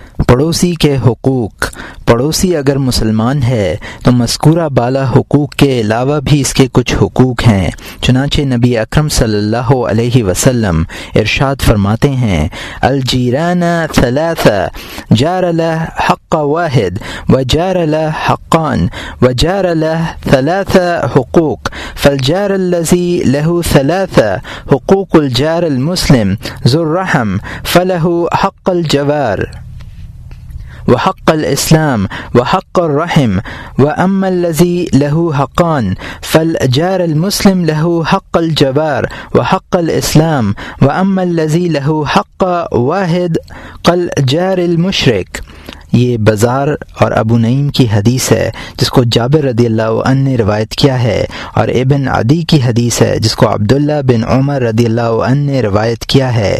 پڑوسی کے حقوق۔ پڑوسی اگر مسلمان ہے تو مذکورہ بالا حقوق کے علاوہ بھی اس کے کچھ حقوق ہیں۔ چنانچہ نبی اکرم صلی اللہ علیہ وسلم ارشاد فرماتے ہیں، الجیران ثلاثہ، جار لہ حق واحد و جار لہ حقان و جار لہ ثلاثہ حقوق، فالجار الذی لہ ثلاثہ حقوق الجار المسلم ذو الرحم فلہ حق الجوار وحق الاسلام وحق الرحم واما الذي له حقان فالجار المسلم له حق الجوار وحق الاسلام واما الذي له حق واحد كالجار المشرك۔ یہ بزار اور ابو نعیم کی حدیث ہے جس کو جابر رضی اللہ عنہ نے روایت کیا ہے، اور ابن عدی کی حدیث ہے جس کو عبداللہ بن عمر رضی اللہ عنہ نے روایت کیا ہے۔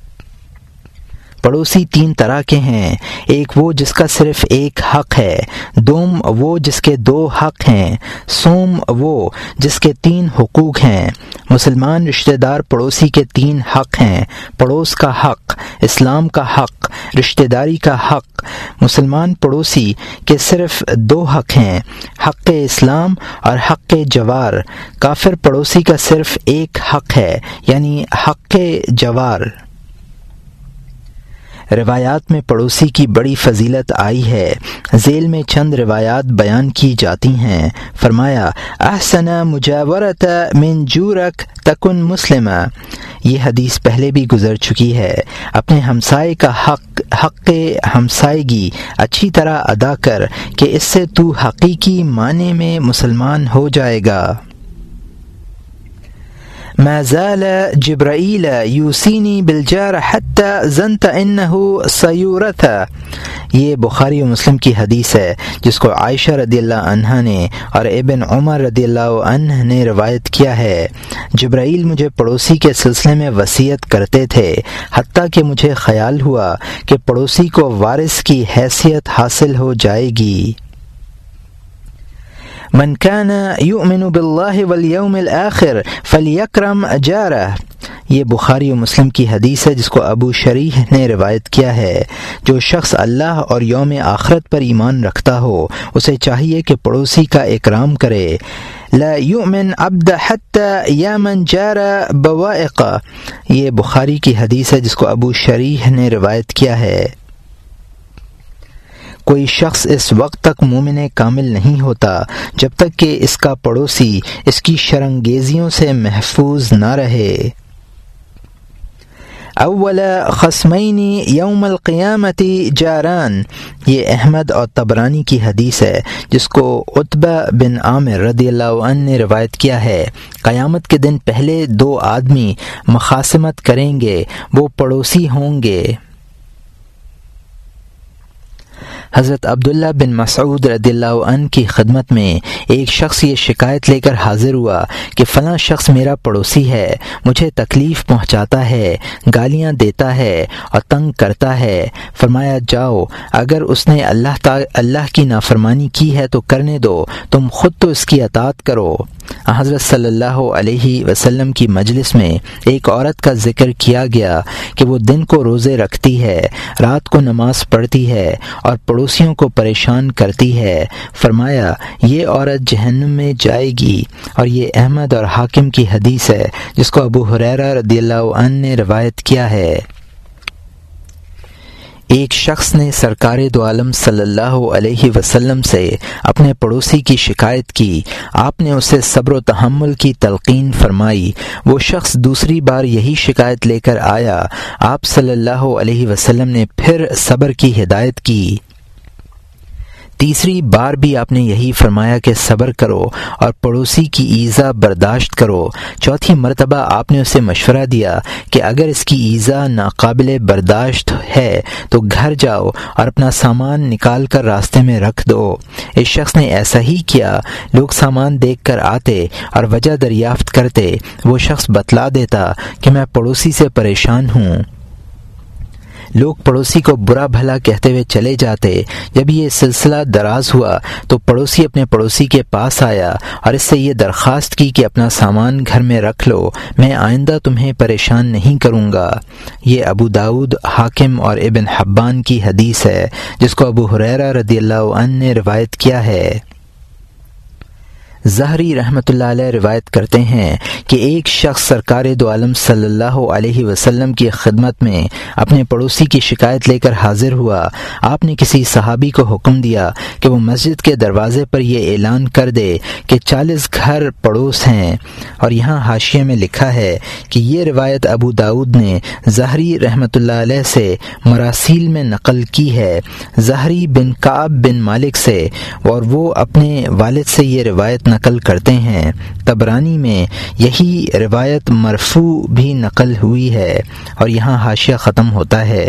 پڑوسی تین طرح کے ہیں، ایک وہ جس کا صرف ایک حق ہے، دوم وہ جس کے دو حق ہیں، سوم وہ جس کے تین حقوق ہیں۔ مسلمان رشتہ دار پڑوسی کے تین حق ہیں، پڑوس کا حق، اسلام کا حق، رشتہ داری کا حق۔ مسلمان پڑوسی کے صرف دو حق ہیں، حق اسلام اور حق جوار۔ کافر پڑوسی کا صرف ایک حق ہے، یعنی حق جوار۔ روایات میں پڑوسی کی بڑی فضیلت آئی ہے، ذیل میں چند روایات بیان کی جاتی ہیں۔ فرمایا، احسن مجاورت من جورک تکن مسلمہ۔ یہ حدیث پہلے بھی گزر چکی ہے۔ اپنے ہمسائے کا حق ہمسائیگی اچھی طرح ادا کر کہ اس سے تو حقیقی معنی میں مسلمان ہو جائے گا۔ ما زال جبرائیل یوسینی بالجار حتی ظننت انہ سیورث۔ یہ بخاری و مسلم کی حدیث ہے جس کو عائشہ رضی اللہ عنہا نے اور ابن عمر رضی اللہ عنہ نے روایت کیا ہے، جبرائیل مجھے پڑوسی کے سلسلے میں وصیت کرتے تھے حتیٰ کہ مجھے خیال ہوا کہ پڑوسی کو وارث کی حیثیت حاصل ہو جائے گی۔ من کان یؤمن باللہ والیوم الآخر فلیکرم جارہ۔ یہ بخاری و مسلم کی حدیث ہے جس کو ابو شریح نے روایت کیا ہے، جو شخص اللہ اور یوم آخرت پر ایمان رکھتا ہو اسے چاہیے کہ پڑوسی کا اکرام کرے۔ لا یؤمن عبد حتی یامن جار بوائق۔ یہ بخاری کی حدیث ہے جس کو ابو شریح نے روایت کیا ہے۔ کوئی شخص اس وقت تک مومن کامل نہیں ہوتا جب تک کہ اس کا پڑوسی اس کی شرانگیزیوں سے محفوظ نہ رہے۔ اول خصمین یوم القیامت جاران۔ یہ احمد اور طبرانی کی حدیث ہے جس کو عتبہ بن عامر رضی اللہ عنہ نے روایت کیا ہے۔ قیامت کے دن پہلے دو آدمی مخاصمت کریں گے، وہ پڑوسی ہوں گے۔ حضرت عبداللہ بن مسعود رضی اللہ عنہ کی خدمت میں ایک شخص یہ شکایت لے کر حاضر ہوا کہ فلاں شخص میرا پڑوسی ہے، مجھے تکلیف پہنچاتا ہے، گالیاں دیتا ہے اور تنگ کرتا ہے۔ فرمایا، جاؤ، اگر اس نے اللہ کی نافرمانی کی ہے تو کرنے دو، تم خود تو اس کی اطاعت کرو۔ حضرت صلی اللہ علیہ وسلم کی مجلس میں ایک عورت کا ذکر کیا گیا کہ وہ دن کو روزے رکھتی ہے، رات کو نماز پڑھتی ہے اور پڑوسیوں کو پریشان کرتی ہے۔ فرمایا، یہ عورت جہنم میں جائے گی، اور یہ احمد اور حاکم کی حدیث ہے جس کو ابو ہریرہ رضی اللہ عنہ نے روایت کیا ہے۔ ایک شخص نے سرکار دو عالم صلی اللہ علیہ وسلم سے اپنے پڑوسی کی شکایت کی، آپ نے اسے صبر و تحمل کی تلقین فرمائی۔ وہ شخص دوسری بار یہی شکایت لے کر آیا، آپ صلی اللہ علیہ وسلم نے پھر صبر کی ہدایت کی۔ تیسری بار بھی آپ نے یہی فرمایا کہ صبر کرو اور پڑوسی کی ایذا برداشت کرو۔ چوتھی مرتبہ آپ نے اسے مشورہ دیا کہ اگر اس کی ایذا ناقابل برداشت ہے تو گھر جاؤ اور اپنا سامان نکال کر راستے میں رکھ دو۔ اس شخص نے ایسا ہی کیا۔ لوگ سامان دیکھ کر آتے اور وجہ دریافت کرتے، وہ شخص بتلا دیتا کہ میں پڑوسی سے پریشان ہوں۔ لوگ پڑوسی کو برا بھلا کہتے ہوئے چلے جاتے۔ جب یہ سلسلہ دراز ہوا تو پڑوسی اپنے پڑوسی کے پاس آیا اور اس سے یہ درخواست کی کہ اپنا سامان گھر میں رکھ لو، میں آئندہ تمہیں پریشان نہیں کروں گا۔ یہ ابو داؤد، حاکم اور ابن حبان کی حدیث ہے، جس کو ابو ہریرہ رضی اللہ عنہ نے روایت کیا ہے۔ زہری رحمۃ اللہ علیہ روایت کرتے ہیں کہ ایک شخص سرکار دو عالم صلی اللہ علیہ وسلم کی خدمت میں اپنے پڑوسی کی شکایت لے کر حاضر ہوا۔ آپ نے کسی صحابی کو حکم دیا کہ وہ مسجد کے دروازے پر یہ اعلان کر دے کہ 40 گھر پڑوس ہیں، اور یہاں حاشیے میں لکھا ہے کہ یہ روایت ابو داؤد نے زہری رحمۃ اللہ علیہ سے مراسیل میں نقل کی ہے، زہری بن کعب بن مالک سے، اور وہ اپنے والد سے یہ روایت نقل کرتے ہیں۔ طبرانی میں یہی روایت مرفوع بھی نقل ہوئی ہے، اور یہاں حاشیہ ختم ہوتا ہے۔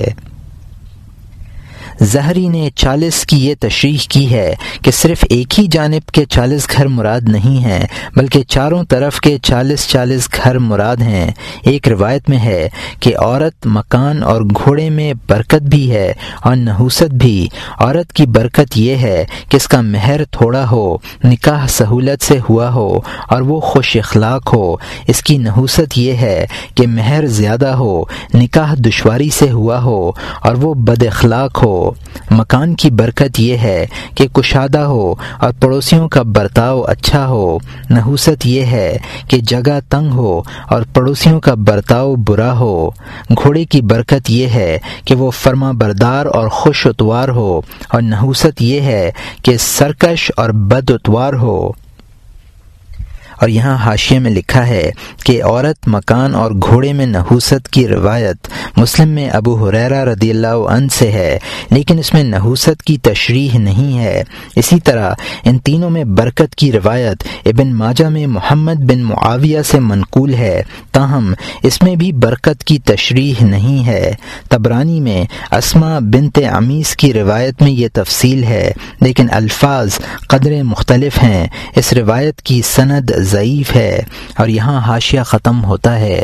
زہری نے 40 کی یہ تشریح کی ہے کہ صرف ایک ہی جانب کے 40 گھر مراد نہیں ہیں، بلکہ چاروں طرف کے 40 گھر مراد ہیں۔ ایک روایت میں ہے کہ عورت، مکان اور گھوڑے میں برکت بھی ہے اور نحوست بھی۔ عورت کی برکت یہ ہے کہ اس کا مہر تھوڑا ہو، نکاح سہولت سے ہوا ہو اور وہ خوش اخلاق ہو۔ اس کی نحوست یہ ہے کہ مہر زیادہ ہو، نکاح دشواری سے ہوا ہو اور وہ بد اخلاق ہو۔ مکان کی برکت یہ ہے کہ کشادہ ہو اور پڑوسیوں کا برتاؤ اچھا ہو۔ نحوست یہ ہے کہ جگہ تنگ ہو اور پڑوسیوں کا برتاؤ برا ہو۔ گھوڑے کی برکت یہ ہے کہ وہ فرما بردار اور خوش اتوار ہو، اور نحوست یہ ہے کہ سرکش اور بد اتوار ہو۔ اور یہاں حاشیے میں لکھا ہے کہ عورت، مکان اور گھوڑے میں نحوست کی روایت مسلم میں ابو ہریرہ رضی اللہ عنہ سے ہے، لیکن اس میں نحوست کی تشریح نہیں ہے۔ اسی طرح ان تینوں میں برکت کی روایت ابن ماجہ میں محمد بن معاویہ سے منقول ہے، تاہم اس میں بھی برکت کی تشریح نہیں ہے۔ طبرانی میں اسماء بنت عمیس کی روایت میں یہ تفصیل ہے، لیکن الفاظ قدرے مختلف ہیں۔ اس روایت کی سند ضعیف ہے، اور یہاں حاشیہ ختم ہوتا ہے۔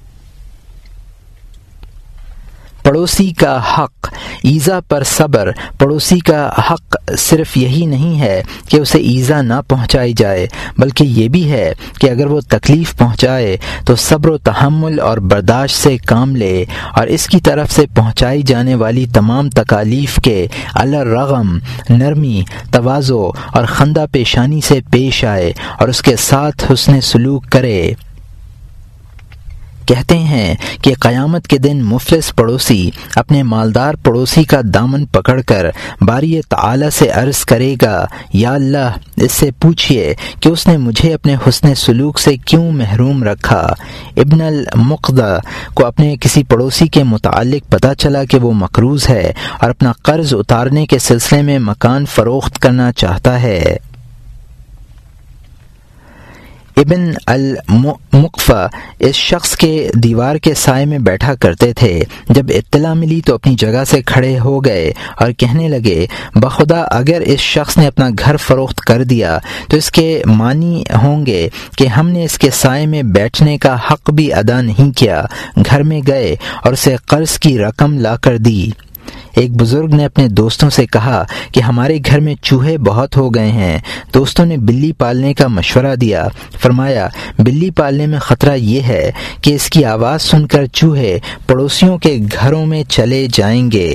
پڑوسی کا حق، ایذا پر صبر۔ پڑوسی کا حق صرف یہی نہیں ہے کہ اسے ایذا نہ پہنچائی جائے، بلکہ یہ بھی ہے کہ اگر وہ تکلیف پہنچائے تو صبر و تحمل اور برداشت سے کام لے، اور اس کی طرف سے پہنچائی جانے والی تمام تکالیف کے علی الرغم نرمی، تواضع اور خندہ پیشانی سے پیش آئے اور اس کے ساتھ حسن سلوک کرے۔ کہتے ہیں کہ قیامت کے دن مفلس پڑوسی اپنے مالدار پڑوسی کا دامن پکڑ کر باری تعالی سے عرض کرے گا، یا اللہ، اس سے پوچھئے کہ اس نے مجھے اپنے حسن سلوک سے کیوں محروم رکھا۔ ابن المقدہ کو اپنے کسی پڑوسی کے متعلق پتہ چلا کہ وہ مقروض ہے اور اپنا قرض اتارنے کے سلسلے میں مکان فروخت کرنا چاہتا ہے۔ ابن المقفع اس شخص کے دیوار کے سائے میں بیٹھا کرتے تھے۔ جب اطلاع ملی تو اپنی جگہ سے کھڑے ہو گئے اور کہنے لگے، بخدا اگر اس شخص نے اپنا گھر فروخت کر دیا تو اس کے معنی ہوں گے کہ ہم نے اس کے سائے میں بیٹھنے کا حق بھی ادا نہیں کیا۔ گھر میں گئے اور اسے قرض کی رقم لا کر دی۔ ایک بزرگ نے اپنے دوستوں سے کہا کہ ہمارے گھر میں چوہے بہت ہو گئے ہیں۔ دوستوں نے بلی پالنے کا مشورہ دیا۔ فرمایا، بلی پالنے میں خطرہ یہ ہے کہ اس کی آواز سن کر چوہے پڑوسیوں کے گھروں میں چلے جائیں گے۔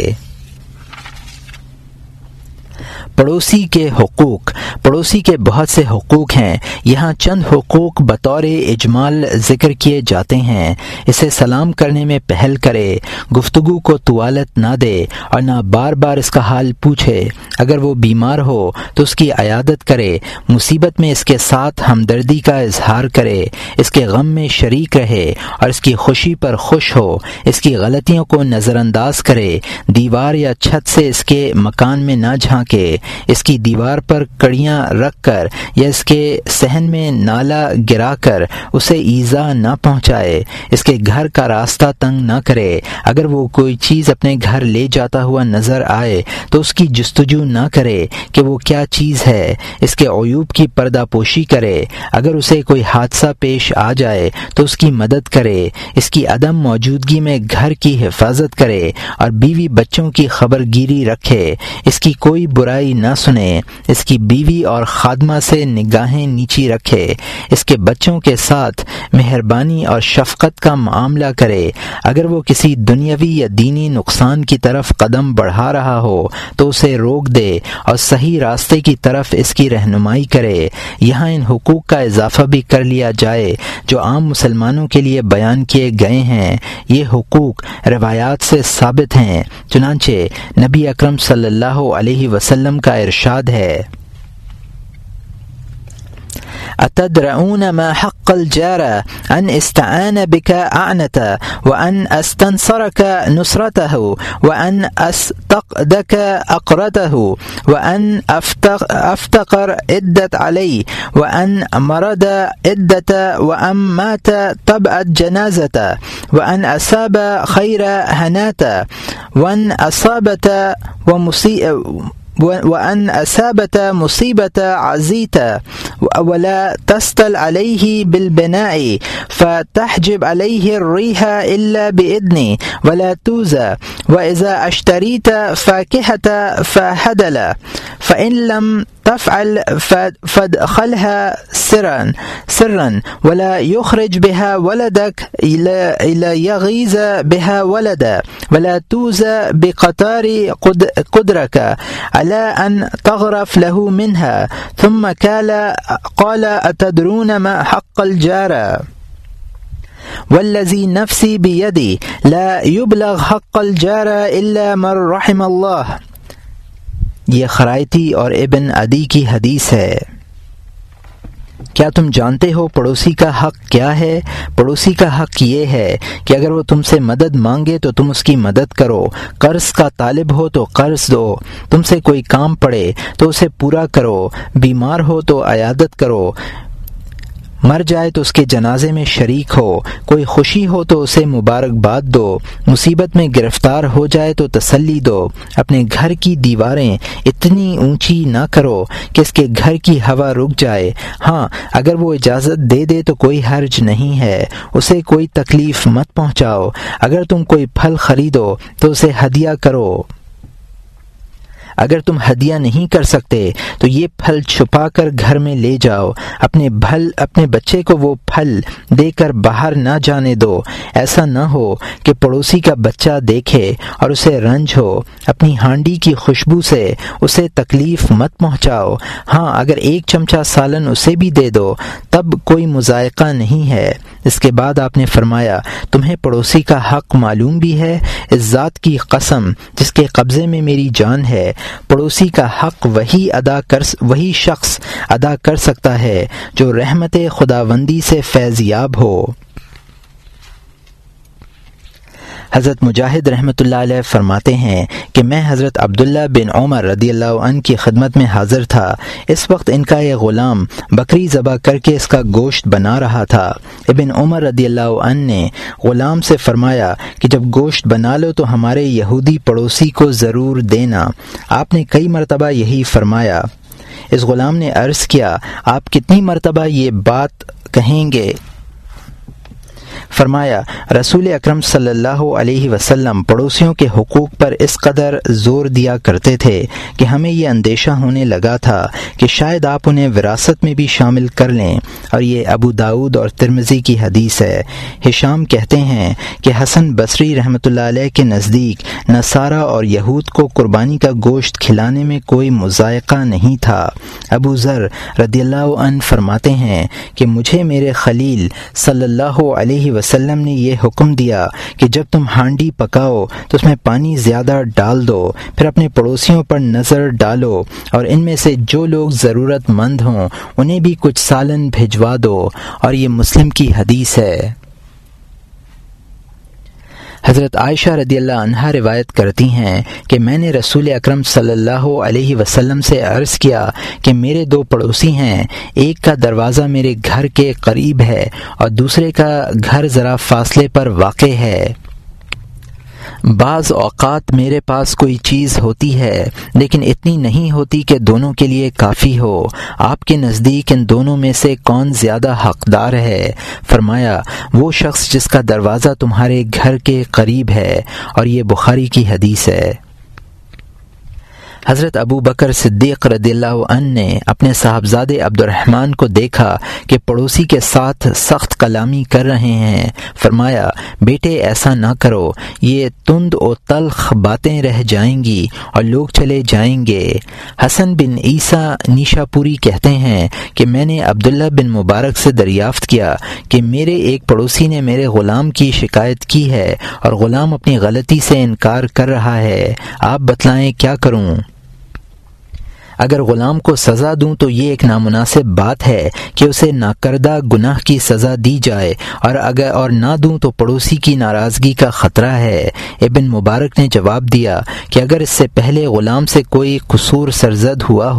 پڑوسی کے حقوق۔ پڑوسی کے بہت سے حقوق ہیں، یہاں چند حقوق بطور اجمال ذکر کیے جاتے ہیں۔ اسے سلام کرنے میں پہل کرے، گفتگو کو طوالت نہ دے اور نہ بار بار اس کا حال پوچھے۔ اگر وہ بیمار ہو تو اس کی عیادت کرے، مصیبت میں اس کے ساتھ ہمدردی کا اظہار کرے، اس کے غم میں شریک رہے اور اس کی خوشی پر خوش ہو، اس کی غلطیوں کو نظر انداز کرے، دیوار یا چھت سے اس کے مکان میں نہ جھانکے، اس کی دیوار پر کڑیاں چوٹیاں رکھ کر یا اس کے صحن میں نالا گرا کر اسے ایذا نہ پہنچائے، اس کے گھر کا راستہ تنگ نہ کرے، اگر وہ کوئی چیز اپنے گھر لے جاتا ہوا نظر آئے تو اس کی جستجو نہ کرے کہ وہ کیا چیز ہے، اس کے عیوب کی پردہ پوشی کرے، اگر اسے کوئی حادثہ پیش آ جائے تو اس کی مدد کرے، اس کی عدم موجودگی میں گھر کی حفاظت کرے اور بیوی بچوں کی خبر گیری رکھے، اس کی کوئی برائی نہ سنے، اس کی بیوی اور خادمہ سے نگاہیں نیچی رکھے، اس کے بچوں کے ساتھ مہربانی اور شفقت کا معاملہ کرے، اگر وہ کسی دنیاوی یا دینی نقصان کی طرف قدم بڑھا رہا ہو تو اسے روک دے اور صحیح راستے کی طرف اس کی رہنمائی کرے۔ یہاں ان حقوق کا اضافہ بھی کر لیا جائے جو عام مسلمانوں کے لیے بیان کیے گئے ہیں۔ یہ حقوق روایات سے ثابت ہیں، چنانچہ نبی اکرم صلی اللہ علیہ وسلم کا ارشاد ہے: أتدرؤون ما حق الجار أن استعان بك أعنته وأن استنصرك نصرته وأن أستقدك أقرته وأن أفتقر عدت علي وأن مرض عدة وأن مات تبعت جنازته وأن أصاب خير هناته وأن وأن أصابت مصيبة عزيت ولا تستل عليه بالبناء فتحجب عليه الريح إلا بإذني ولا توزى وإذا اشتريت فاكهة فهدل فإن لم تفعل فادخلها سرا ولا يخرج بها ولدك إلا يغيظ بها ولدا ولا توزى بقطار قدرك على أن تغرف له منها ثم قال أتدرون ما حق الجار والذي نفسي بيدي لا يبلغ حق الجار إلا من رحم الله۔ یہ خرائطی اور ابن عدی کی حدیث ہے۔ کیا تم جانتے ہو پڑوسی کا حق کیا ہے؟ پڑوسی کا حق یہ ہے کہ اگر وہ تم سے مدد مانگے تو تم اس کی مدد کرو، قرض کا طالب ہو تو قرض دو، تم سے کوئی کام پڑے تو اسے پورا کرو، بیمار ہو تو عیادت کرو، مر جائے تو اس کے جنازے میں شریک ہو، کوئی خوشی ہو تو اسے مبارکباد دو، مصیبت میں گرفتار ہو جائے تو تسلی دو، اپنے گھر کی دیواریں اتنی اونچی نہ کرو کہ اس کے گھر کی ہوا رک جائے، ہاں اگر وہ اجازت دے دے تو کوئی حرج نہیں ہے، اسے کوئی تکلیف مت پہنچاؤ، اگر تم کوئی پھل خریدو تو اسے ہدیہ کرو، اگر تم ہدیہ نہیں کر سکتے تو یہ پھل چھپا کر گھر میں لے جاؤ، اپنے بچے کو وہ پھل دے کر باہر نہ جانے دو، ایسا نہ ہو کہ پڑوسی کا بچہ دیکھے اور اسے رنج ہو، اپنی ہانڈی کی خوشبو سے اسے تکلیف مت پہنچاؤ، ہاں اگر ایک چمچہ سالن اسے بھی دے دو تب کوئی مذائقہ نہیں ہے۔ اس کے بعد آپ نے فرمایا تمہیں پڑوسی کا حق معلوم بھی ہے؟ اس ذات کی قسم جس کے قبضے میں میری جان ہے، پڑوسی کا حق وہی شخص ادا کر سکتا ہے جو رحمت خداوندی سے فیض یاب ہو۔ حضرت مجاہد رحمۃ اللہ علیہ فرماتے ہیں کہ میں حضرت عبداللہ بن عمر رضی اللہ عنہ کی خدمت میں حاضر تھا، اس وقت ان کا ایک غلام بکری ذبح کر کے اس کا گوشت بنا رہا تھا۔ ابن عمر رضی اللہ عنہ نے غلام سے فرمایا کہ جب گوشت بنا لو تو ہمارے یہودی پڑوسی کو ضرور دینا۔ آپ نے کئی مرتبہ یہی فرمایا۔ اس غلام نے عرض کیا آپ کتنی مرتبہ یہ بات کہیں گے؟ فرمایا رسول اکرم صلی اللہ علیہ وسلم پڑوسیوں کے حقوق پر اس قدر زور دیا کرتے تھے کہ ہمیں یہ اندیشہ ہونے لگا تھا کہ شاید آپ انہیں وراثت میں بھی شامل کر لیں، اور یہ ابو داؤد اور ترمذی کی حدیث ہے۔ ہشام کہتے ہیں کہ حسن بصری رحمۃ اللہ علیہ کے نزدیک نصارہ اور یہود کو قربانی کا گوشت کھلانے میں کوئی مذائقہ نہیں تھا۔ ابو ذر رضی اللہ عنہ فرماتے ہیں کہ مجھے میرے خلیل صلی اللہ علیہ وسلم نے یہ حکم دیا کہ جب تم ہانڈی پکاؤ تو اس میں پانی زیادہ ڈال دو، پھر اپنے پڑوسیوں پر نظر ڈالو اور ان میں سے جو لوگ ضرورت مند ہوں انہیں بھی کچھ سالن بھجوا دو، اور یہ مسلم کی حدیث ہے۔ حضرت عائشہ رضی اللہ عنہا روایت کرتی ہیں کہ میں نے رسول اکرم صلی اللہ علیہ وسلم سے عرض کیا کہ میرے دو پڑوسی ہیں، ایک کا دروازہ میرے گھر کے قریب ہے اور دوسرے کا گھر ذرا فاصلے پر واقع ہے۔ بعض اوقات میرے پاس کوئی چیز ہوتی ہے لیکن اتنی نہیں ہوتی کہ دونوں کے لیے کافی ہو، آپ کے نزدیک ان دونوں میں سے کون زیادہ حقدار ہے؟ فرمایا وہ شخص جس کا دروازہ تمہارے گھر کے قریب ہے، اور یہ بخاری کی حدیث ہے۔ حضرت ابو بکر صدیق رضی اللہ عنہ نے اپنے صاحبزادے عبد الرحمن کو دیکھا کہ پڑوسی کے ساتھ سخت کلامی کر رہے ہیں۔ فرمایا بیٹے ایسا نہ کرو، یہ تند و تلخ باتیں رہ جائیں گی اور لوگ چلے جائیں گے۔ حسن بن عیسیٰ نیشا پوری کہتے ہیں کہ میں نے عبداللہ بن مبارک سے دریافت کیا کہ میرے ایک پڑوسی نے میرے غلام کی شکایت کی ہے اور غلام اپنی غلطی سے انکار کر رہا ہے، آپ بتلائیں کیا کروں؟ اگر غلام کو سزا دوں تو یہ ایک نامناسب بات ہے کہ اسے ناکردہ گناہ کی سزا دی جائے، اور نہ دوں تو پڑوسی کی ناراضگی کا خطرہ ہے۔ ابن مبارک نے جواب دیا کہ اگر اس سے پہلے غلام سے کوئی قصور سرزد ہوا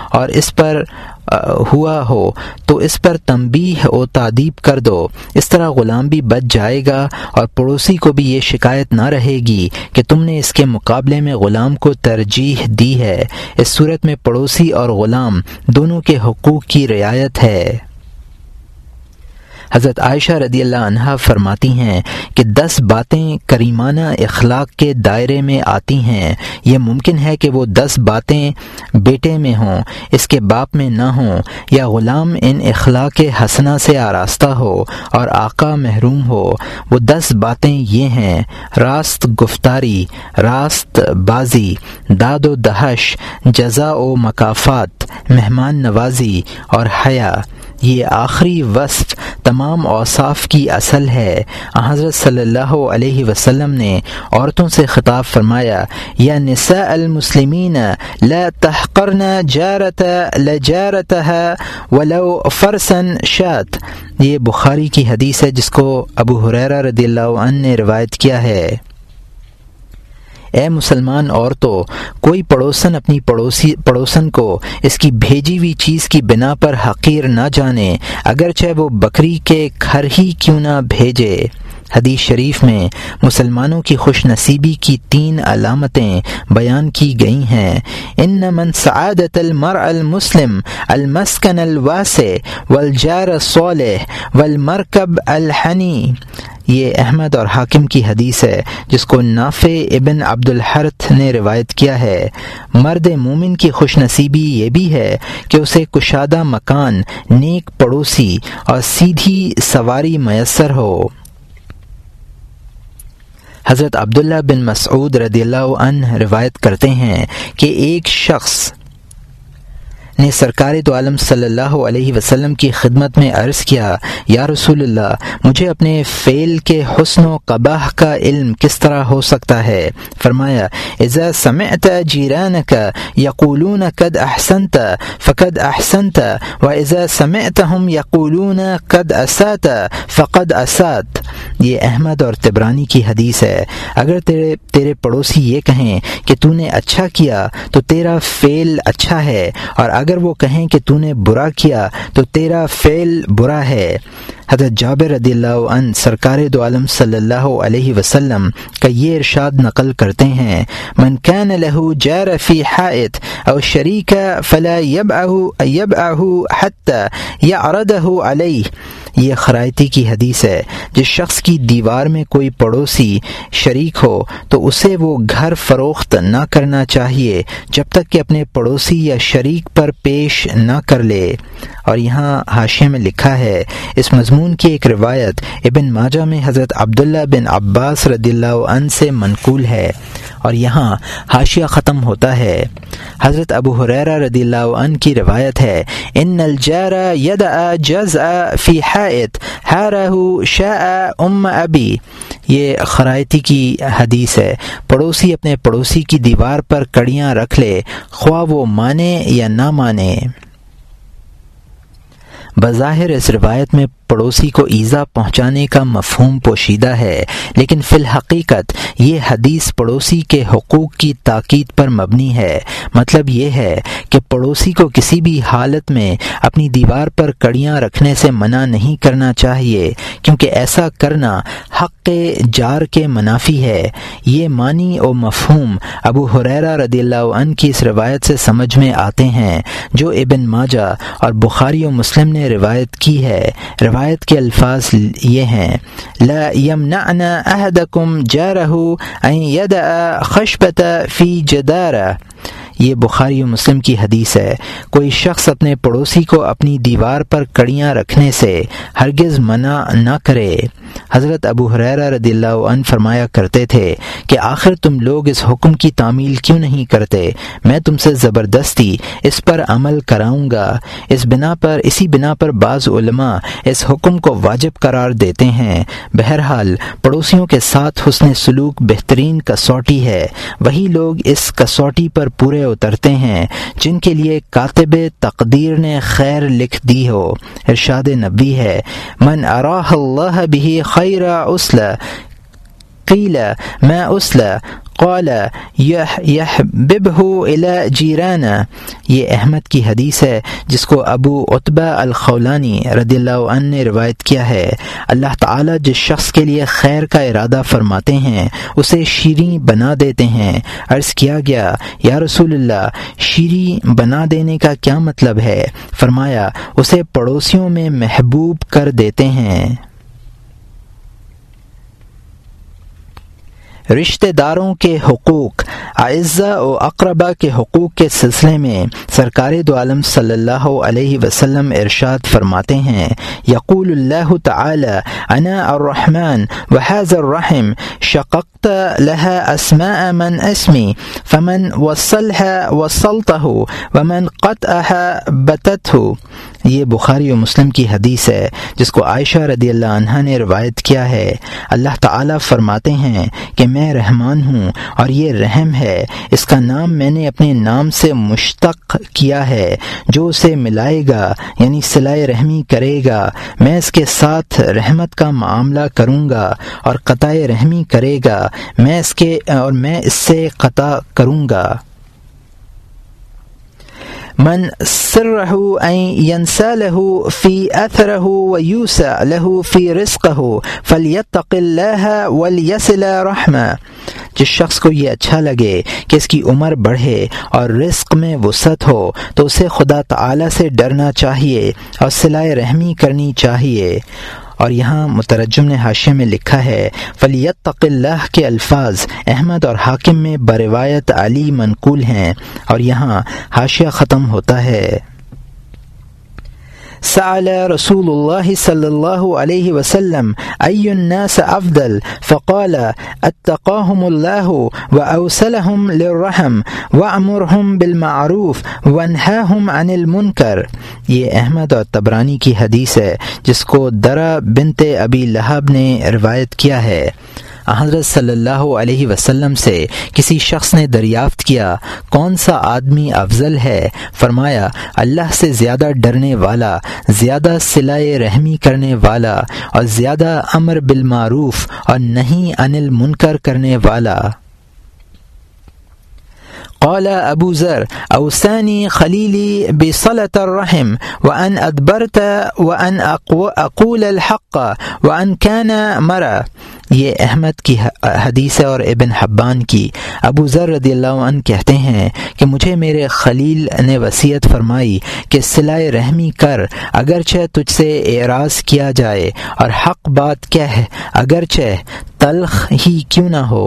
ہو تو اس پر تنبیہ و تعدیب کر دو، اس طرح غلام بھی بچ جائے گا اور پڑوسی کو بھی یہ شکایت نہ رہے گی کہ تم نے اس کے مقابلے میں غلام کو ترجیح دی ہے۔ اس صورت میں پڑوسی اور غلام دونوں کے حقوق کی رعایت ہے۔ حضرت عائشہ رضی اللہ عنہا فرماتی ہیں کہ 10 باتیں کریمانہ اخلاق کے دائرے میں آتی ہیں۔ یہ ممکن ہے کہ وہ 10 باتیں بیٹے میں ہوں، اس کے باپ میں نہ ہوں، یا غلام ان اخلاق حسنہ سے آراستہ ہو اور آقا محروم ہو۔ وہ 10 باتیں یہ ہیں: راست گفتاری، راست بازی، داد و دہش، جزا و مکافات، مہمان نوازی اور حیا۔ یہ آخری وصف تمام اوصاف کی اصل ہے۔ حضرت صلی اللہ علیہ وسلم نے عورتوں سے خطاب فرمایا، یا نساء المسلمین لا تحقرن جارۃ لجارتها ولو فرسا شات۔ یہ بخاری کی حدیث ہے جس کو ابو ہریرہ رضی اللہ عنہ نے روایت کیا ہے۔ اے مسلمان عورتوں، کوئی پڑوسن اپنی پڑوسن کو اس کی بھیجی ہوئی چیز کی بنا پر حقیر نہ جانے، اگرچہ وہ بکری کے کھر ہی کیوں نہ بھیجے۔ حدیث شریف میں مسلمانوں کی خوش نصیبی کی 3 علامتیں بیان کی گئی ہیں۔ ان من سعادت المرء المسلم المسکن الواسع والجار الصالح والمرکب الحنی۔ یہ احمد اور حاکم کی حدیث ہے جس کو نافع ابن عبد الحرث نے روایت کیا ہے۔ مرد مومن کی خوش نصیبی یہ بھی ہے کہ اسے کشادہ مکان، نیک پڑوسی اور سیدھی سواری میسر ہو۔ حضرت عبداللہ بن مسعود رضی اللہ عنہ روایت کرتے ہیں کہ ایک شخص نے سرکار دو عالم صلی اللہ علیہ وسلم کی خدمت میں عرض کیا، یا رسول اللہ، مجھے اپنے فعل کے حسن و قباح کا علم کس طرح ہو سکتا ہے؟ فرمایا، اذا سمعت جیرانک یقولون قد احسنت فقد احسنت واذا سمعتهم یقولون قد اسات فقد اسات۔ یہ احمد اور طبرانی کی حدیث ہے۔ اگر تیرے پڑوسی یہ کہیں کہ تو نے اچھا کیا تو تیرا فعل اچھا ہے، اور اگر وہ کہیں کہ تو نے برا کیا تو تیرا فعل برا ہے۔ حضرت جابر رضی اللہ عنہ سرکار دو عالم صلی اللہ علیہ وسلم کا یہ ارشاد نقل کرتے ہیں، من کان له جار فی حائط او شریک فلا یبعه حتی یعرضه علیہ۔ یہ خرائطی کی حدیث ہے، جس شخص کی دیوار میں کوئی پڑوسی شریک ہو تو اسے وہ گھر فروخت نہ کرنا چاہیے جب تک کہ اپنے پڑوسی یا شریک پر پیش نہ کر لے۔ اور یہاں حاشیے میں لکھا ہے، اس مضمون کی ایک روایت ابن ماجہ میں حضرت عبداللہ بن عباس رضی اللہ عنہ سے منقول ہے، اور یہاں حاشیہ ختم ہوتا ہے۔ حضرت ابو ہریرہ رضی اللہ عنہ کی روایت ہے، ان الجار یدع جزء فی حائط حارہ شاء ام ابی۔ یہ خرائطی کی حدیث ہے، پڑوسی اپنے پڑوسی کی دیوار پر کڑیاں رکھ لے، خواہ وہ مانے یا نہ مانے۔ بظاہر اس روایت میں پڑوسی کو ایذا پہنچانے کا مفہوم پوشیدہ ہے، لیکن فی الحقیقت یہ حدیث پڑوسی کے حقوق کی تاکید پر مبنی ہے۔ مطلب یہ ہے کہ پڑوسی کو کسی بھی حالت میں اپنی دیوار پر کڑیاں رکھنے سے منع نہیں کرنا چاہیے، کیونکہ ایسا کرنا حق جار کے منافی ہے۔ یہ معنی و مفہوم ابو ہریرہ رضی اللہ عنہ کی اس روایت سے سمجھ میں آتے ہیں جو ابن ماجہ اور بخاری و مسلم نے روایت کی ہے۔ روایت کے الفاظ یہ ہیں: لا یمنعن احدکم جارہ ان یدع خشبۃ فی جدارہ۔ یہ بخاری و مسلم کی حدیث ہے۔ کوئی شخص اپنے پڑوسی کو اپنی دیوار پر کڑیاں رکھنے سے ہرگز منع نہ کرے۔ حضرت ابو ہریرہ رضی اللہ عنہ فرمایا کرتے تھے کہ آخر تم لوگ اس حکم کی تعمیل کیوں نہیں کرتے؟ میں تم سے زبردستی اس پر عمل کراؤں گا۔ اسی بنا پر بعض علماء اس حکم کو واجب قرار دیتے ہیں۔ بہرحال پڑوسیوں کے ساتھ حسن سلوک بہترین کسوٹی ہے۔ وہی لوگ اس کسوٹی پر پورے اترتے ہیں جن کے لیے کاتب تقدیر نے خیر لکھ دی ہو۔ ارشاد نبی ہے: من اراہ اللہ بہ خیر اسل قیل ما اسل قال یحببہ الی جیرانہ۔ یہ احمد کی حدیث ہے جس کو ابو عتبہ الخولانی رضی اللہ عنہ نے روایت کیا ہے۔ اللہ تعالیٰ جس شخص کے لیے خیر کا ارادہ فرماتے ہیں اسے شیریں بنا دیتے ہیں۔ عرض کیا گیا: یا رسول اللہ، شیریں بنا دینے کا کیا مطلب ہے؟ فرمایا: اسے پڑوسیوں میں محبوب کر دیتے ہیں۔ رشتہ داروں کے حقوق۔ اعزاء و اقربا کے حقوق کے سلسلے میں سرکار دو عالم صلی اللہ علیہ وسلم ارشاد فرماتے ہیں: یقول اللہ تعالی انا الرحمن وهذا الرحم شققت لها اسماء من اسمی فمن وصلها وصلته ومن قطعها بتته۔ یہ بخاری و مسلم کی حدیث ہے جس کو عائشہ رضی اللہ عنہا نے روایت کیا ہے۔ اللہ تعالیٰ فرماتے ہیں کہ میں رحمان ہوں اور یہ رحم ہے، اس کا نام میں نے اپنے نام سے مشتق کیا ہے۔ جو اسے ملائے گا یعنی صلہ رحمی کرے گا میں اس کے ساتھ رحمت کا معاملہ کروں گا، اور قطع رحمی کرے گا میں اس سے قطع کروں گا۔ من سرہ ان ینسالہ فی اثرہ ویوسع لہ فی رزقہ فلیتق اللہ ولیصل رحمہ۔ جس شخص کو یہ اچھا لگے کہ اس کی عمر بڑھے اور رزق میں وسعت ہو تو اسے خدا تعالی سے ڈرنا چاہیے اور صلہ رحمی کرنی چاہیے۔ اور یہاں مترجم نے حاشیے میں لکھا ہے فلیتق اللہ کے الفاظ احمد اور حاکم میں بروایت علی منقول ہیں، اور یہاں حاشیہ ختم ہوتا ہے۔ سأل رسول الله صلى الله عليه وسلم أي الناس أفضل فقال اتقاهم الله وأوصلهم للرحم وأمرهم بالمعروف وانهاهم عن المنكر۔ یہ احمد اور طبرانی کی حدیث ہے جس کو درہ بنت ابی لہب نے روایت کیا ہے۔ حضرت صلی اللہ علیہ وسلم سے کسی شخص نے دریافت کیا کون سا آدمی افضل ہے؟ فرمایا اللہ سے زیادہ ڈرنے والا، زیادہ صلہ رحمی کرنے والا اور زیادہ امر بالمعروف اور نہی عن المنکر کرنے والا۔ قال ابو ذر اوصانی خلیلی بصلة الرحم وان ادبرت وان اقول الحق وان كان مرا۔ یہ احمد کی حدیث ہے اور ابن حبان کی۔ ابو ذر رضی اللہ عنہ کہتے ہیں کہ مجھے میرے خلیل نے وصیت فرمائی کہ صلہ رحمی کر اگرچہ تجھ سے اعراض کیا جائے، اور حق بات کہہ اگرچہ تلخ ہی کیوں نہ ہو۔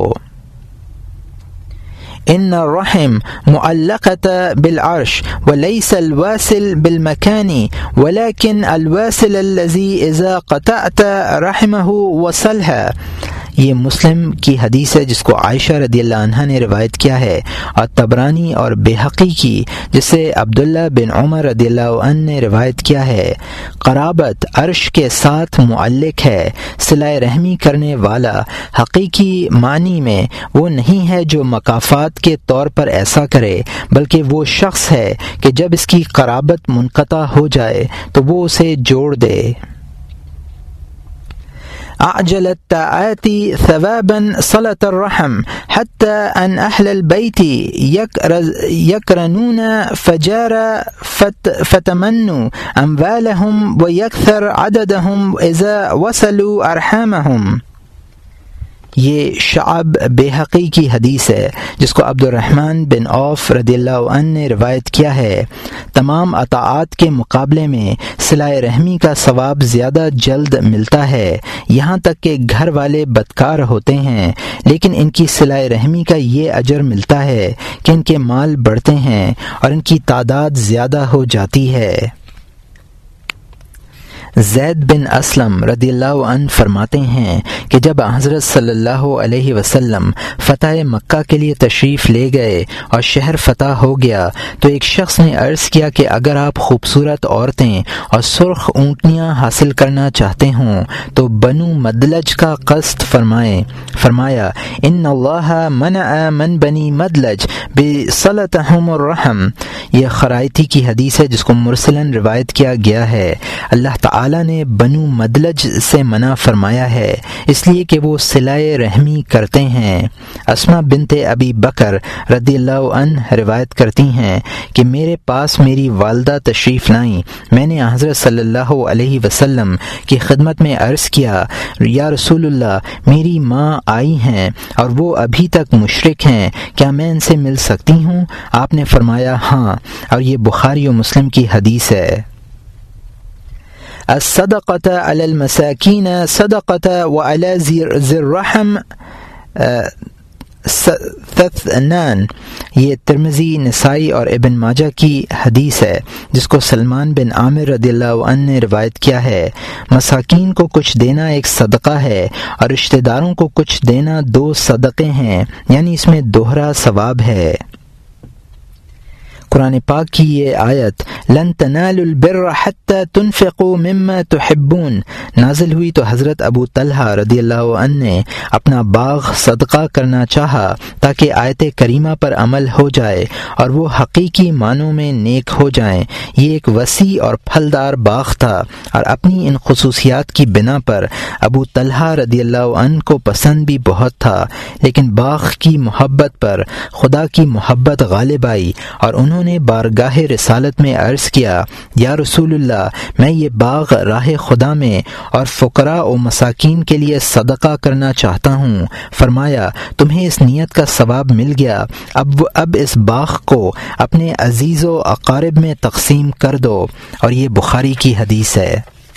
ان الرحم معلقۃ بالعرش وليس الواصل بالمكان ولكن الواصل الذي اذا قطعت رحمه وصلها۔ یہ مسلم کی حدیث ہے جس کو عائشہ رضی اللہ عنہا نے روایت کیا ہے، اور طبرانی اور بہقی کی جسے عبداللہ بن عمر رضی اللہ عنہ نے روایت کیا ہے۔ قرابت عرش کے ساتھ معلق ہے، صلہ رحمی کرنے والا حقیقی معنی میں وہ نہیں ہے جو مکافات کے طور پر ایسا کرے، بلکہ وہ شخص ہے کہ جب اس کی قرابت منقطع ہو جائے تو وہ اسے جوڑ دے۔ أعجل الطاعات ثوابا صلة الرحم حتى أن أهل البيت يكرنون فجار فتمنوا أموالهم ويكثر عددهم إذا وصلوا أرحامهم۔ یہ شعب بہقی کی حدیث ہے جس کو عبد الرحمن بن عوف رضی اللہ عنہ نے روایت کیا ہے۔ تمام اطاعات کے مقابلے میں صلہ رحمی کا ثواب زیادہ جلد ملتا ہے، یہاں تک کہ گھر والے بدکار ہوتے ہیں لیکن ان کی صلہ رحمی کا یہ اجر ملتا ہے کہ ان کے مال بڑھتے ہیں اور ان کی تعداد زیادہ ہو جاتی ہے۔ زید بن اسلم رضی اللہ عنہ فرماتے ہیں کہ جب حضرت صلی اللہ علیہ وسلم فتح مکہ کے لیے تشریف لے گئے اور شہر فتح ہو گیا تو ایک شخص نے عرض کیا کہ اگر آپ خوبصورت عورتیں اور سرخ اونٹنیاں حاصل کرنا چاہتے ہوں تو بنو مدلج کا قصد فرمایا ان اللہ منع من بنی مدلج بصلتہم الرحم۔ یہ خرائطی کی حدیث ہے جس کو مرسلن روایت کیا گیا ہے۔ اللہ تعالی نے بنو مدلج سے منع فرمایا ہے اس لیے کہ وہ صلہ رحمی کرتے ہیں۔ اسماء بنت ابی بکر رضی اللہ عنہ روایت کرتی ہیں کہ میرے پاس میری والدہ تشریف لائیں، میں نے حضرت صلی اللہ علیہ وسلم کی خدمت میں عرض کیا یا رسول اللہ میری ماں آئی ہیں اور وہ ابھی تک مشرک ہیں، کیا میں ان سے مل سکتی ہوں؟ آپ نے فرمایا ہاں، اور یہ بخاری و مسلم کی حدیث ہے۔ الصدقۃ علی المساکین صدقۃ وعلی ذی الرحم ثنان۔ یہ ترمذی، نسائی اور ابن ماجہ کی حدیث ہے جس کو سلمان بن عامر رضی اللہ عنہ نے روایت کیا ہے۔ مساکین کو کچھ دینا ایک صدقہ ہے اور رشتہ داروں کو کچھ دینا دو صدقے ہیں، یعنی اس میں دوہرا ثواب ہے۔ قرآن پاک کی یہ آیت لن تنالوا البر حتى تنفقوا مما تحبون نازل ہوئی تو حضرت ابو طلحہ رضی اللہ عنہ نے اپنا باغ صدقہ کرنا چاہا تاکہ آیت کریمہ پر عمل ہو جائے اور وہ حقیقی معنوں میں نیک ہو جائیں۔ یہ ایک وسیع اور پھلدار باغ تھا اور اپنی ان خصوصیات کی بنا پر ابو طلحہ رضی اللہ عنہ کو پسند بھی بہت تھا، لیکن باغ کی محبت پر خدا کی محبت غالب آئی اور انہوں نے بارگاہ رسالت میں عرض کیا یا رسول اللہ میں یہ باغ راہ خدا میں اور فقراء و مساکین کے لیے صدقہ کرنا چاہتا ہوں۔ فرمایا تمہیں اس نیت کا ثواب مل گیا، اب اس باغ کو اپنے عزیز و اقارب میں تقسیم کر دو، اور یہ بخاری کی حدیث ہے۔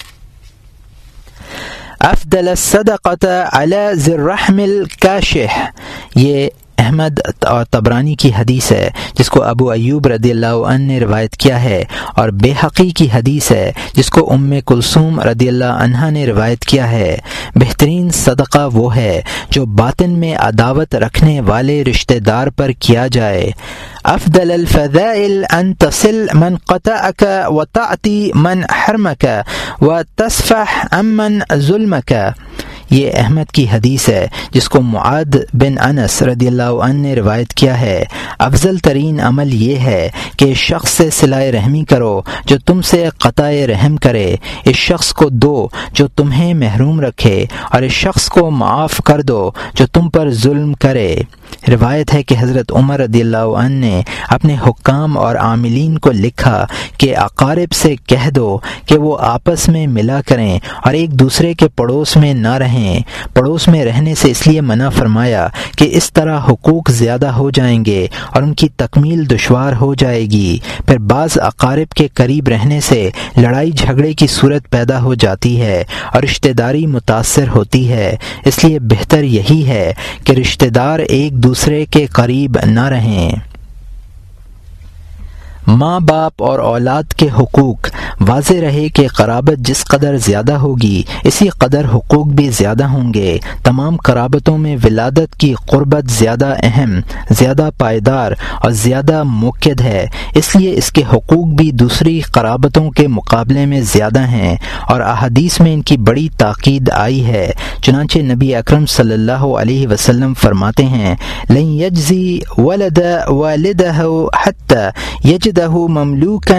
افضل الصدقۃ علی ذی الرحم الکاشح، یہ احمد اور طبرانی کی حدیث ہے جس کو ابو ایوب رضی اللہ عنہ نے روایت کیا ہے، اور بہقی کی حدیث ہے جس کو ام کلثوم رضی اللہ عنہا نے روایت کیا ہے۔ بہترین صدقہ وہ ہے جو باطن میں عداوت رکھنے والے رشتہ دار پر کیا جائے۔ افضل الفضائل ان تصل من قطعك وتعطي من حرمك وتصفح عمن ظلمك، یہ احمد کی حدیث ہے جس کو معاذ بن انس رضی اللہ عنہ نے روایت کیا ہے۔ افضل ترین عمل یہ ہے کہ اس شخص سے صلہ رحمی کرو جو تم سے قطع رحم کرے، اس شخص کو دو جو تمہیں محروم رکھے، اور اس شخص کو معاف کر دو جو تم پر ظلم کرے۔ روایت ہے کہ حضرت عمر رضی اللہ عنہ نے اپنے حکام اور عاملین کو لکھا کہ اقارب سے کہہ دو کہ وہ آپس میں ملا کریں اور ایک دوسرے کے پڑوس میں نہ رہیں۔ پڑوس میں رہنے سے اس لیے منع فرمایا کہ اس طرح حقوق زیادہ ہو جائیں گے اور ان کی تکمیل دشوار ہو جائے گی۔ پھر بعض اقارب کے قریب رہنے سے لڑائی جھگڑے کی صورت پیدا ہو جاتی ہے اور رشتہ داری متاثر ہوتی ہے، اس لیے بہتر یہی ہے کہ رشتہ دار ایک دوسرے کے قریب نہ رہیں۔ ماں باپ اور اولاد کے حقوق واضح رہے کہ قرابت جس قدر زیادہ ہوگی اسی قدر حقوق بھی زیادہ ہوں گے۔ تمام قرابتوں میں ولادت کی قربت زیادہ اہم، زیادہ پائیدار اور زیادہ موقد ہے، اس لیے اس کے حقوق بھی دوسری قرابتوں کے مقابلے میں زیادہ ہیں، اور احادیث میں ان کی بڑی تاکید آئی ہے۔ چنانچہ نبی اکرم صلی اللہ علیہ وسلم فرماتے ہیں، لن یجزی ولد والدہ حتی یجدہ مملوکا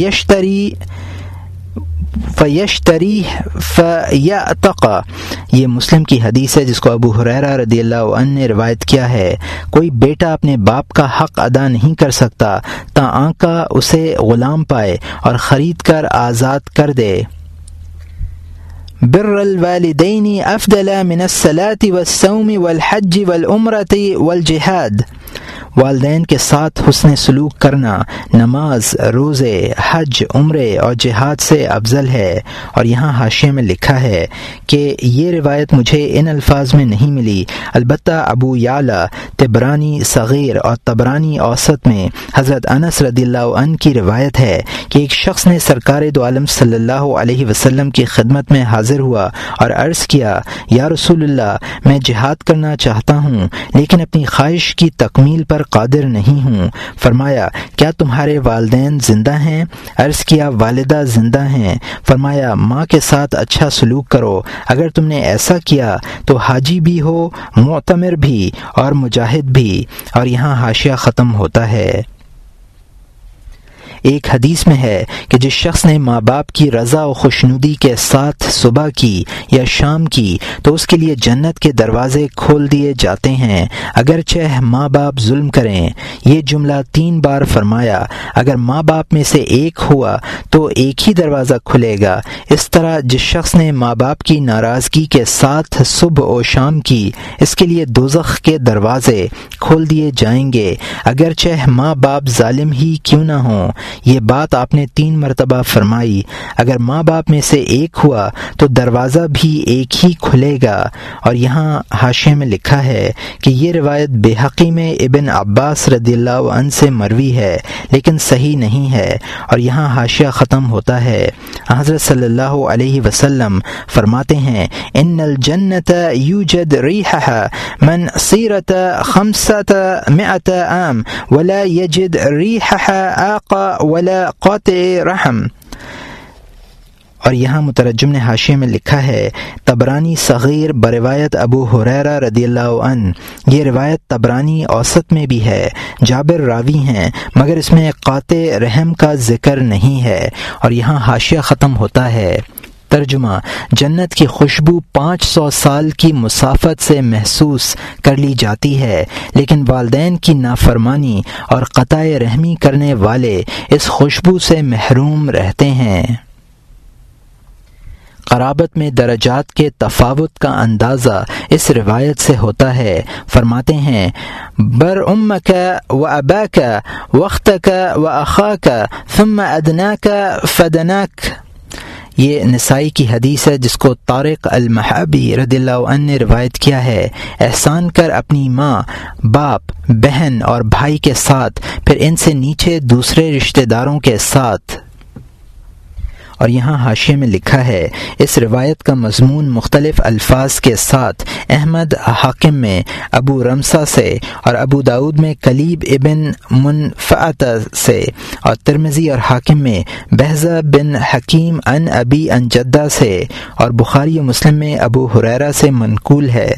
فیشتری فیعتق۔ یہ مسلم کی حدیث ہے جس کو ابو ہریرہ رضی اللہ عنہ نے روایت کیا ہے۔ کوئی بیٹا اپنے باپ کا حق ادا نہیں کر سکتا تا آنکا اسے غلام پائے اور خرید کر آزاد کر دے۔ بر الوالدین افضل من الصلاة والصوم والحج والعمرۃ والجہاد۔ والدین کے ساتھ حسن سلوک کرنا نماز، روزے، حج، عمرے اور جہاد سے افضل ہے۔ اور یہاں حاشیے میں لکھا ہے کہ یہ روایت مجھے ان الفاظ میں نہیں ملی، البتہ ابو یعلا طبرانی صغیر اور طبرانی اوسط میں حضرت انس رضی اللہ عنہ کی روایت ہے کہ ایک شخص نے سرکار دو عالم صلی اللہ علیہ وسلم کی خدمت میں حاضر ہوا اور عرض کیا، یا رسول اللہ، میں جہاد کرنا چاہتا ہوں لیکن اپنی خواہش کی تکمیل پر قادر نہیں ہوں۔ فرمایا، کیا تمہارے والدین زندہ ہیں؟ عرض کیا، والدہ زندہ ہیں۔ فرمایا، ماں کے ساتھ اچھا سلوک کرو، اگر تم نے ایسا کیا تو حاجی بھی ہو، معتمر بھی اور مجاہد بھی۔ اور یہاں حاشیہ ختم ہوتا ہے۔ ایک حدیث میں ہے کہ جس شخص نے ماں باپ کی رضا و خوشنودی کے ساتھ صبح کی یا شام کی تو اس کے لیے جنت کے دروازے کھول دیے جاتے ہیں، اگرچہ ماں باپ ظلم کریں۔ یہ جملہ 3 بار فرمایا۔ اگر ماں باپ میں سے ایک ہوا تو ایک ہی دروازہ کھلے گا۔ اس طرح جس شخص نے ماں باپ کی ناراضگی کے ساتھ صبح و شام کی، اس کے لیے دوزخ کے دروازے کھول دیے جائیں گے، اگرچہ ماں باپ ظالم ہی کیوں نہ ہوں۔ یہ بات آپ نے 3 مرتبہ فرمائی۔ اگر ماں باپ میں سے ایک ہوا تو دروازہ بھی ایک ہی کھلے گا۔ اور یہاں حاشیے میں لکھا ہے کہ یہ روایت بحقی میں ابن عباس رضی اللہ عنہ سے مروی ہے لیکن صحیح نہیں ہے۔ اور یہاں حاشیہ ختم ہوتا ہے۔ حضرت صلی اللہ علیہ وسلم فرماتے ہیں، ان الجنت یوجد ریحھا من سیرت 500 عام ولا یجد ریحھا آقا ولا قاطع رحم۔ اور یہاں مترجم نے حاشیے میں لکھا ہے، طبرانی صغیر بروایت ابو ہریرہ رضی اللہ عنہ۔ یہ روایت طبرانی اوسط میں بھی ہے، جابر راوی ہیں مگر اس میں قاطع رحم کا ذکر نہیں ہے۔ اور یہاں حاشیہ ختم ہوتا ہے۔ ترجمہ، جنت کی خوشبو 500 سال کی مسافت سے محسوس کر لی جاتی ہے، لیکن والدین کی نافرمانی اور قطع رحمی کرنے والے اس خوشبو سے محروم رہتے ہیں۔ قرابت میں درجات کے تفاوت کا اندازہ اس روایت سے ہوتا ہے۔ فرماتے ہیں، بر امک و اباک واختک و اخاک ثم ادناک فدناک۔ یہ نسائی کی حدیث ہے جس کو طارق المحبی رضی اللہ عنہ نے روایت کیا ہے۔ احسان کر اپنی ماں، باپ، بہن اور بھائی کے ساتھ، پھر ان سے نیچے دوسرے رشتہ داروں کے ساتھ۔ اور یہاں حاشیے میں لکھا ہے، اس روایت کا مضمون مختلف الفاظ کے ساتھ احمد حاکم میں ابو رمسہ سے اور ابو داود میں کلیب ابن منفعت سے اور ترمذی اور حاکم میں بہزہ بن حکیم ان ابی ان جدہ سے اور بخاری و مسلم میں ابو ہریرہ سے منقول ہے۔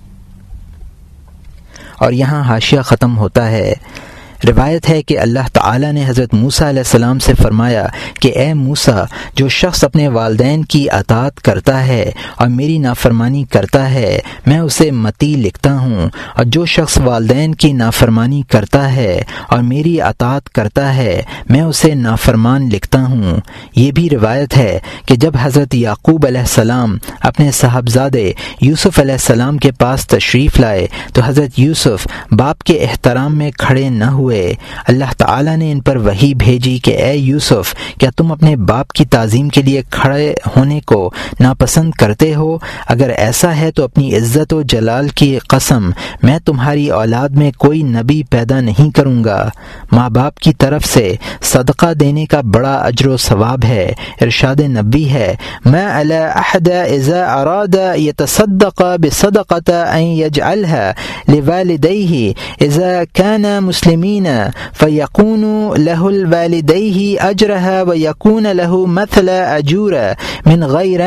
اور یہاں حاشیہ ختم ہوتا ہے۔ روایت ہے کہ اللہ تعالیٰ نے حضرت موسیٰ علیہ السلام سے فرمایا کہ اے موسیٰ، جو شخص اپنے والدین کی اطاعت کرتا ہے اور میری نافرمانی کرتا ہے میں اسے مطیع لکھتا ہوں، اور جو شخص والدین کی نافرمانی کرتا ہے اور میری اطاعت کرتا ہے میں اسے نافرمان لکھتا ہوں۔ یہ بھی روایت ہے کہ جب حضرت یعقوب علیہ السلام اپنے صاحبزادے یوسف علیہ السلام کے پاس تشریف لائے تو حضرت یوسف باپ کے احترام میں کھڑے نہ ہوئے ہوئے۔ اللہ تعالیٰ نے ان پر وحی بھیجی کہ اے یوسف، کیا تم اپنے باپ کی تعظیم کے لیے کھڑے ہونے کو ناپسند کرتے ہو؟ اگر ایسا ہے تو اپنی عزت و جلال کی قسم میں تمہاری اولاد میں کوئی نبی پیدا نہیں کروں گا۔ ماں باپ کی طرف سے صدقہ دینے کا بڑا اجر و ثواب ہے۔ ارشاد نبی ہے، ما علی احد اذا اراد يتصدق بصدقة ان يجعلها لوالديه اذا كان مسلمين فيكون له الوالديه اجرها ويكون له مثل اجور من غير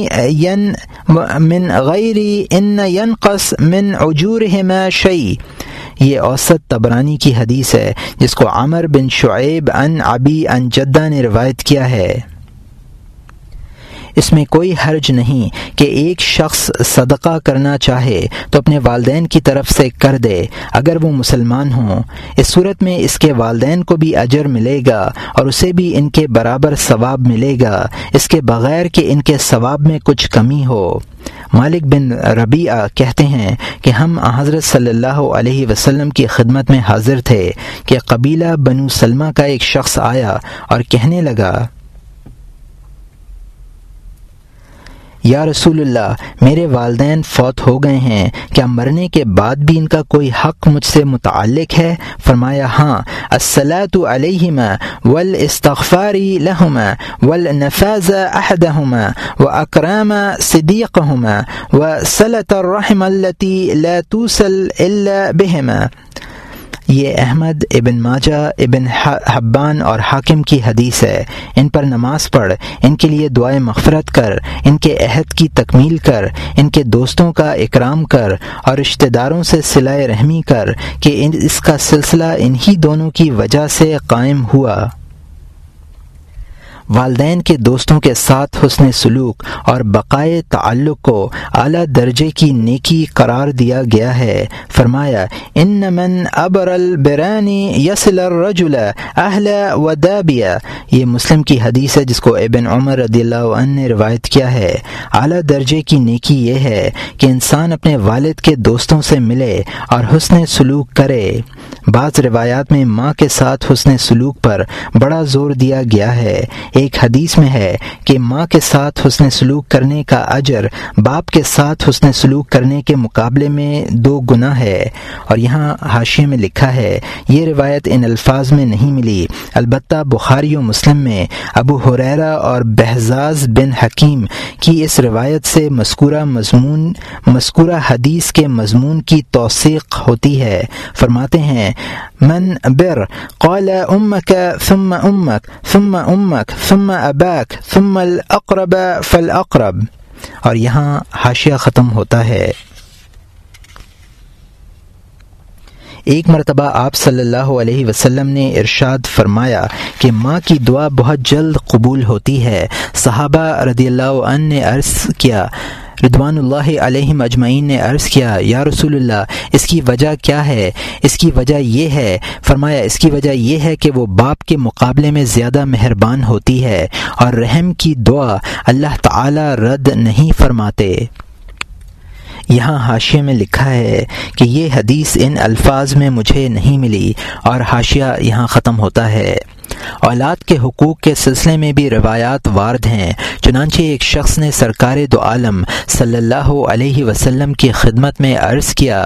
ان ينقص من اجورهما شيء۔ یہ اوسط طبرانی کی حدیث ہے جس کو عمر بن شعیب عن ابی عن جدہ نے روایت کیا ہے۔ اس میں کوئی حرج نہیں کہ ایک شخص صدقہ کرنا چاہے تو اپنے والدین کی طرف سے کر دے اگر وہ مسلمان ہوں۔ اس صورت میں اس کے والدین کو بھی اجر ملے گا اور اسے بھی ان کے برابر ثواب ملے گا، اس کے بغیر کہ ان کے ثواب میں کچھ کمی ہو۔ مالک بن ربیعہ کہتے ہیں کہ ہم حضرت صلی اللہ علیہ وسلم کی خدمت میں حاضر تھے کہ قبیلہ بنو سلمہ کا ایک شخص آیا اور کہنے لگا، یا رسول اللہ، میرے والدین فوت ہو گئے ہیں، کیا مرنے کے بعد بھی ان کا کوئی حق مجھ سے متعلق ہے؟ فرمایا، ہاں، الصلاۃ علیہما والاستغفار لہما والنفاذ احدہما واکرام صدیقہما وصلۃ الرحم التي لا توصل الا بہما۔ یہ احمد، ابن ماجہ، ابن حبان اور حاکم کی حدیث ہے۔ ان پر نماز پڑھ، ان کے لیے دعائے مغفرت کر، ان کے عہد کی تکمیل کر، ان کے دوستوں کا اکرام کر اور رشتہ داروں سے صلہ رحمی کر کہ اس کا سلسلہ انہی دونوں کی وجہ سے قائم ہوا۔ والدین کے دوستوں کے ساتھ حسن سلوک اور بقائے تعلق کو اعلیٰ درجے کی نیکی قرار دیا گیا ہے۔ فرمایا، ان من ابر البران یصل الرجل اہل ودابیہ۔ یہ مسلم کی حدیث ہے جس کو ابن عمر رضی اللہ عنہ نے روایت کیا ہے۔ اعلیٰ درجے کی نیکی یہ ہے کہ انسان اپنے والد کے دوستوں سے ملے اور حسن سلوک کرے۔ بعض روایات میں ماں کے ساتھ حسن سلوک پر بڑا زور دیا گیا ہے۔ ایک حدیث میں ہے کہ ماں کے ساتھ حسن سلوک کرنے کا اجر باپ کے ساتھ حسن سلوک کرنے کے مقابلے میں 2 گنا ہے، اور یہاں حاشیے میں لکھا ہے یہ روایت ان الفاظ میں نہیں ملی، البتہ بخاری و مسلم میں ابو ہریرہ اور بہزاز بن حکیم کی اس روایت سے مذکورہ حدیث کے مضمون کی توثیق ہوتی ہے۔ فرماتے ہیں، من بر قال امک ثم امک ثم امک ثم اباک ثم الاقرب فالاقرب، اور یہاں حاشیہ ختم ہوتا ہے۔ ایک مرتبہ آپ صلی اللہ علیہ وسلم نے ارشاد فرمایا کہ ماں کی دعا بہت جلد قبول ہوتی ہے۔ صحابہ رضی اللہ عنہ نے عرض کیا، رضوان اللہ علیہم اجمعین نے عرض کیا، یا رسول اللہ، اس کی وجہ کیا ہے؟ اس کی وجہ یہ ہے، فرمایا اس کی وجہ یہ ہے کہ وہ باپ کے مقابلے میں زیادہ مہربان ہوتی ہے اور رحم کی دعا اللہ تعالی رد نہیں فرماتے۔ یہاں حاشیے میں لکھا ہے کہ یہ حدیث ان الفاظ میں مجھے نہیں ملی، اور حاشیہ یہاں ختم ہوتا ہے۔ اولاد کے حقوق کے سلسلے میں بھی روایات وارد ہیں۔ چنانچہ ایک شخص نے سرکار دو عالم صلی اللہ علیہ وسلم کی خدمت میں عرض کیا،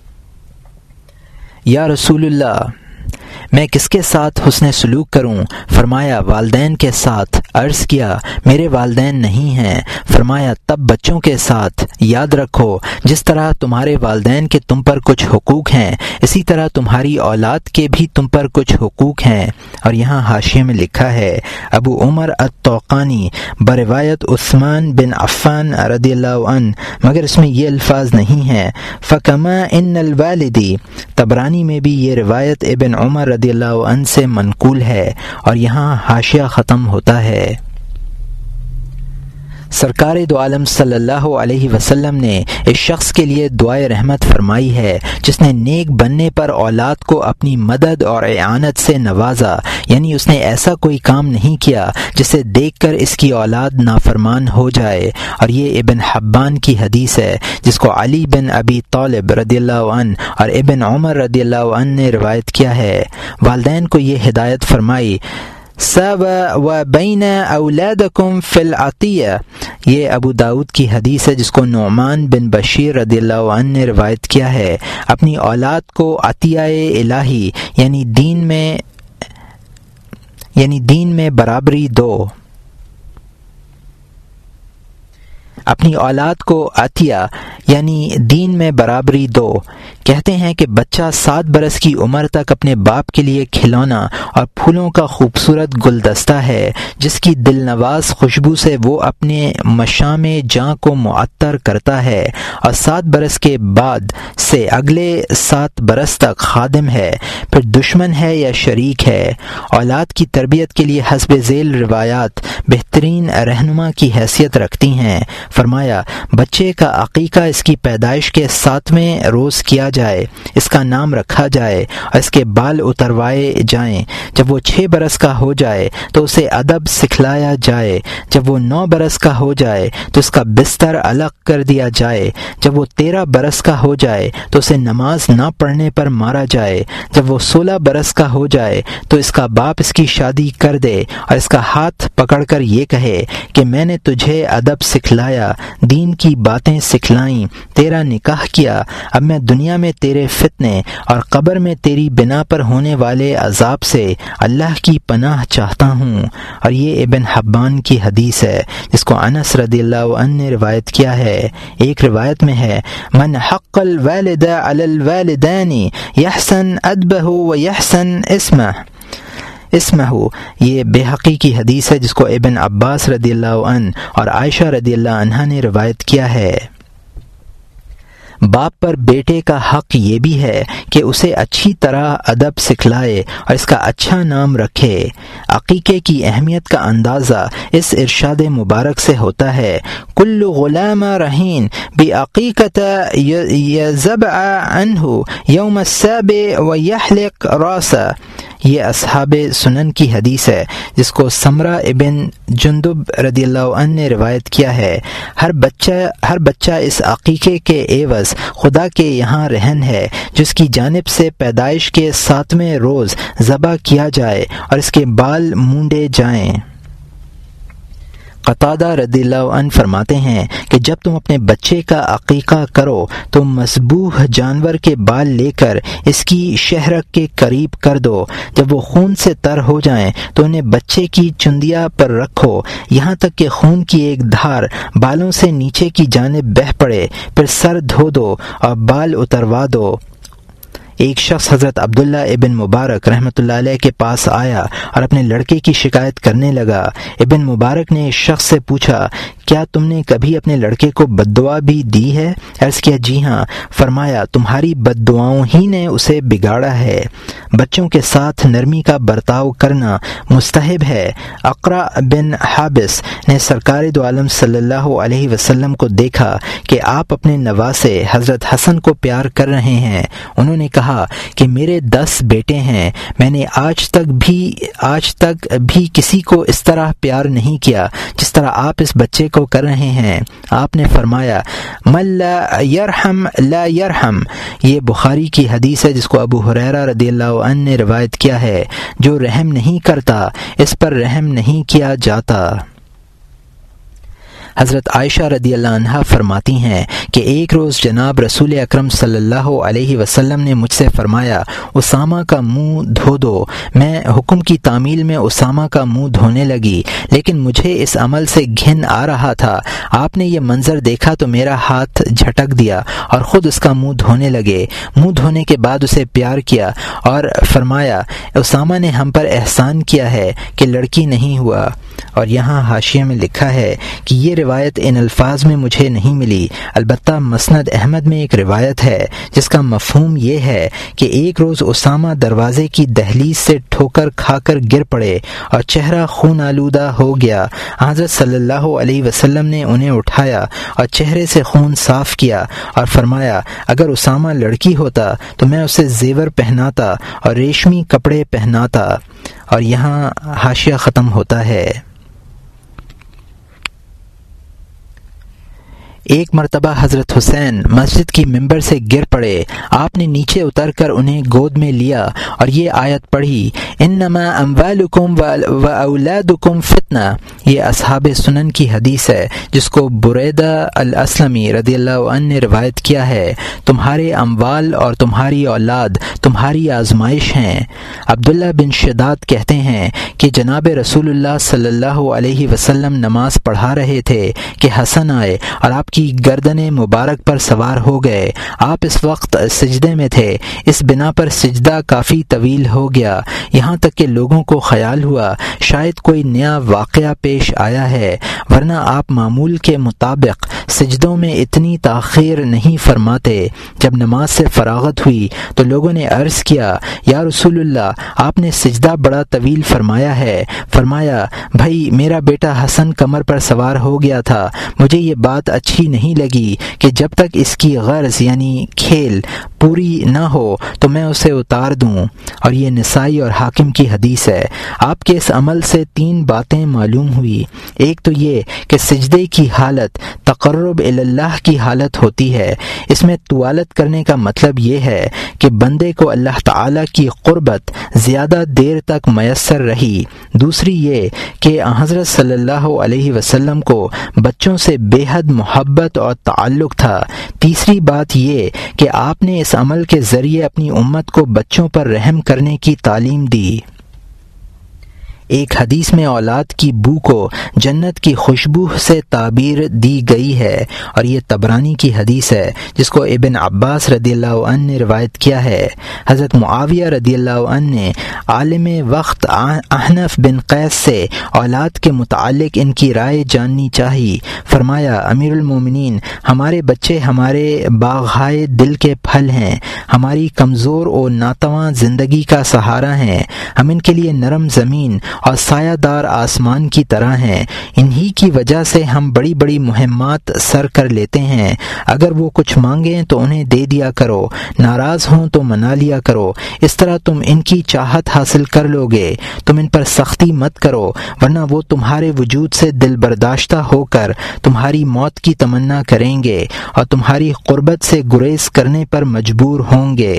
یا رسول اللہ، میں کس کے ساتھ حسن سلوک کروں؟ فرمایا والدین کے ساتھ۔ عرض کیا میرے والدین نہیں ہیں۔ فرمایا تب بچوں کے ساتھ۔ یاد رکھو جس طرح تمہارے والدین کے تم پر کچھ حقوق ہیں اسی طرح تمہاری اولاد کے بھی تم پر کچھ حقوق ہیں۔ اور یہاں حاشیے میں لکھا ہے ابو عمر الطوقانی بروایت عثمان بن عفان رضی اللہ عنہ، مگر اس میں یہ الفاظ نہیں ہیں۔ فکما ان الوالدی، طبرانی میں بھی یہ روایت ابن عمر رضی اللہ عنہ سے منقول ہے، اور یہاں حاشیہ ختم ہوتا ہے۔ سرکار دو عالم صلی اللہ علیہ وسلم نے اس شخص کے لیے دعائے رحمت فرمائی ہے جس نے نیک بننے پر اولاد کو اپنی مدد اور اعانت سے نوازا، یعنی اس نے ایسا کوئی کام نہیں کیا جسے دیکھ کر اس کی اولاد نافرمان ہو جائے۔ اور یہ ابن حبان کی حدیث ہے جس کو علی بن ابی طالب رضی اللہ عنہ اور ابن عمر رضی اللہ عنہ نے روایت کیا ہے۔ والدین کو یہ ہدایت فرمائی، سوا و بین اولادکم فی العطیہ، یہ ابو داود کی حدیث ہے جس کو نعمان بن بشیر رضی اللہ عنہ نے روایت کیا ہے۔ اپنی اولاد کو عطیہ الہی یعنی دین میں برابری دو۔ اپنی اولاد کو عطیہ یعنی دین میں برابری دو۔ کہتے ہیں کہ بچہ 7 برس کی عمر تک اپنے باپ کے لیے کھلونا اور پھولوں کا خوبصورت گلدستہ ہے جس کی دل نواز خوشبو سے وہ اپنے مشام جاں کو معطر کرتا ہے، اور 7 برس کے بعد سے اگلے 7 برس تک خادم ہے، پھر دشمن ہے یا شریک ہے۔ اولاد کی تربیت کے لیے حسب ذیل روایات بہترین رہنما کی حیثیت رکھتی ہیں۔ فرمایا، بچے کا عقیقہ اس کی پیدائش کے 7ویں روز کیا جائے، اس کا نام رکھا جائے اور اس کے بال اتروائے جائیں۔ جب وہ 6 برس کا ہو جائے تو اسے ادب سکھلایا جائے۔ جب وہ 9 برس کا ہو جائے تو اس کا بستر الگ کر دیا جائے۔ جب وہ 13 برس کا ہو جائے تو اسے نماز نہ پڑھنے پر مارا جائے۔ جب وہ 16 برس کا ہو جائے تو اس کا باپ اس کی شادی کر دے اور اس کا ہاتھ پکڑ کر یہ کہے کہ میں نے تجھے ادب سکھلایا، دین کی باتیں سکھلائیں، تیرا نکاح کیا، اب میں دنیا میں تیرے فتنے اور قبر میں تیری بنا پر ہونے والے عذاب سے اللہ کی پناہ چاہتا ہوں۔ اور یہ ابن حبان کی حدیث ہے جس کو انس رضی اللہ عنہ نے روایت کیا ہے۔ ایک روایت میں ہے، من حق الوالد علی الوالدین یحسن ادبہ و یحسن اسمہ۔ یہ بحقی کی حدیث ہے جس کو ابن عباس رضی اللہ عنہ اور عائشہ رضی اللہ عنہا نے روایت کیا ہے۔ باپ پر بیٹے کا حق یہ بھی ہے کہ اسے اچھی طرح ادب سکھلائے اور اس کا اچھا نام رکھے۔ عقیقے کی اہمیت کا اندازہ اس ارشاد مبارک سے ہوتا ہے، کل غلام رہین بعقیقۃ یذبح عنہ یوم السابع ویحلق راسہ۔ یہ اصحاب سنن کی حدیث ہے جس کو سمرہ ابن جندب رضی اللہ عنہ نے روایت کیا ہے۔ ہر بچہ اس عقیقے کے عوض خدا کے یہاں رہن ہے جس کی جانب سے پیدائش کے 7ویں روز ذبح کیا جائے اور اس کے بال مونڈے جائیں۔ قتادہ رضی اللہ عنہ فرماتے ہیں کہ جب تم اپنے بچے کا عقیقہ کرو تو مذبوح جانور کے بال لے کر اس کی شہرک کے قریب کر دو۔ جب وہ خون سے تر ہو جائیں تو انہیں بچے کی چندیا پر رکھو یہاں تک کہ خون کی ایک دھار بالوں سے نیچے کی جانب بہہ پڑے، پھر سر دھو دو اور بال اتروا دو۔ ایک شخص حضرت عبداللہ ابن مبارک رحمۃ اللہ علیہ کے پاس آیا اور اپنے لڑکے کی شکایت کرنے لگا۔ ابن مبارک نے اس شخص سے پوچھا، کیا تم نے کبھی اپنے لڑکے کو بد دعا بھی دی ہے؟ عرض کیا، جی ہاں۔ فرمایا، تمہاری بد دعاؤں ہی نے اسے بگاڑا ہے۔ بچوں کے ساتھ نرمی کا برتاؤ کرنا مستحب ہے۔ اقرا بن حابس نے سرکار دو عالم صلی اللہ علیہ وسلم کو دیکھا کہ آپ اپنے نواسے حضرت حسن کو پیار کر رہے ہیں۔ انہوں نے کہا کہ میرے 10 بیٹے ہیں، میں نے آج تک بھی کسی کو اس طرح پیار نہیں کیا جس طرح آپ اس بچے کو کر رہے ہیں۔ آپ نے فرمایا، من لا یرحم لا یرحم۔ یہ بخاری کی حدیث ہے جس کو ابو ہریرہ رضی اللہ عنہ نے روایت کیا ہے، جو رحم نہیں کرتا اس پر رحم نہیں کیا جاتا۔ حضرت عائشہ رضی اللہ عنہا فرماتی ہیں کہ ایک روز جناب رسول اکرم صلی اللہ علیہ وسلم نے مجھ سے فرمایا، اسامہ کا منہ دھو دو۔ میں حکم کی تعمیل میں اسامہ کا منہ دھونے لگی، لیکن مجھے اس عمل سے گھن آ رہا تھا۔ آپ نے یہ منظر دیکھا تو میرا ہاتھ جھٹک دیا اور خود اس کا منہ دھونے لگے۔ منہ دھونے کے بعد اسے پیار کیا اور فرمایا، اسامہ نے ہم پر احسان کیا ہے کہ لڑکی نہیں ہوا۔ اور یہاں حاشیے میں لکھا ہے کہ یہ روایت ان الفاظ میں مجھے نہیں ملی، البتہ مسند احمد میں ایک روایت ہے جس کا مفہوم یہ ہے کہ ایک روز اسامہ دروازے کی دہلیز سے ٹھوکر کھا کر گر پڑے اور چہرہ خون آلودہ ہو گیا۔ حضرت صلی اللہ علیہ وسلم نے انہیں اٹھایا اور چہرے سے خون صاف کیا اور فرمایا اگر اسامہ لڑکی ہوتا تو میں اسے زیور پہناتا اور ریشمی کپڑے پہناتا۔ اور یہاں حاشیہ ختم ہوتا ہے۔ ایک مرتبہ حضرت حسین مسجد کی ممبر سے گر پڑے، آپ نے نیچے اتر کر انہیں گود میں لیا اور یہ آیت پڑھی انما اموالکم و اولادکم فتنہ۔ یہ اصحاب سنن کی حدیث ہے جس کو بریدہ الاسلمی رضی اللہ عنہ نے روایت کیا ہے، تمہارے اموال اور تمہاری اولاد تمہاری آزمائش ہیں۔ عبداللہ بن شداد کہتے ہیں کہ جناب رسول اللہ صلی اللہ علیہ وسلم نماز پڑھا رہے تھے کہ حسن آئے اور آپ کی گردن مبارک پر سوار ہو گئے۔ آپ اس وقت سجدے میں تھے، اس بنا پر سجدہ کافی طویل ہو گیا، یہاں تک کہ لوگوں کو خیال ہوا شاید کوئی نیا واقعہ پیش آیا ہے، ورنہ آپ معمول کے مطابق سجدوں میں اتنی تاخیر نہیں فرماتے۔ جب نماز سے فراغت ہوئی تو لوگوں نے عرض کیا یا رسول اللہ آپ نے سجدہ بڑا طویل فرمایا ہے۔ فرمایا بھائی میرا بیٹا حسن کمر پر سوار ہو گیا تھا، مجھے یہ بات اچھی نہیں لگی کہ جب تک اس کی غرض یعنی کھیل پوری نہ ہو تو میں اسے اتار دوں۔ اور یہ نسائی اور حاکم کی حدیث ہے۔ آپ کے اس عمل سے 3 باتیں معلوم ہوئی۔ ایک تو یہ کہ سجدے کی حالت تقرب اللہ کی حالت ہوتی ہے، اس میں طوالت کرنے کا مطلب یہ ہے کہ بندے کو اللہ تعالی کی قربت زیادہ دیر تک میسر رہی۔ دوسری یہ کہ حضرت صلی اللہ علیہ وسلم کو بچوں سے بے حد محبت اور تعلق تھا۔ تیسری بات یہ کہ آپ نے اس عمل کے ذریعے اپنی امت کو بچوں پر رحم کرنے کی تعلیم دی۔ ایک حدیث میں اولاد کی بو کو جنت کی خوشبو سے تعبیر دی گئی ہے، اور یہ طبرانی کی حدیث ہے جس کو ابن عباس رضی اللہ عنہ نے روایت کیا ہے۔ حضرت معاویہ رضی اللہ عنہ نے عالم وقت احنف بن قیس سے اولاد کے متعلق ان کی رائے جاننی چاہی۔ فرمایا امیر المومنین ہمارے بچے ہمارے باغہائے دل کے پھل ہیں، ہماری کمزور اور ناتواں زندگی کا سہارا ہیں، ہم ان کے لیے نرم زمین اور سایہ دار آسمان کی طرح ہیں، انہی کی وجہ سے ہم بڑی بڑی مہمات سر کر لیتے ہیں۔ اگر وہ کچھ مانگیں تو انہیں دے دیا کرو، ناراض ہوں تو منا لیا کرو، اس طرح تم ان کی چاہت حاصل کر لو گے۔ تم ان پر سختی مت کرو ورنہ وہ تمہارے وجود سے دل برداشتہ ہو کر تمہاری موت کی تمنا کریں گے اور تمہاری قربت سے گریز کرنے پر مجبور ہوں گے۔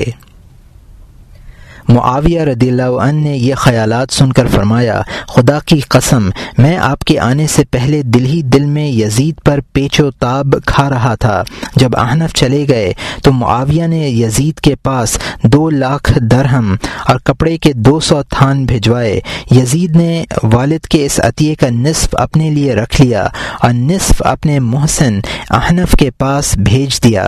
معاویہ رضی اللہ عنہ نے یہ خیالات سن کر فرمایا خدا کی قسم میں آپ کے آنے سے پہلے دل ہی دل میں یزید پر پیچ و تاب کھا رہا تھا۔ جب احنف چلے گئے تو معاویہ نے یزید کے پاس 2 لاکھ درہم اور کپڑے کے 200 تھان بھجوائے۔ یزید نے والد کے اس عطیے کا نصف اپنے لیے رکھ لیا اور نصف اپنے محسن احنف کے پاس بھیج دیا۔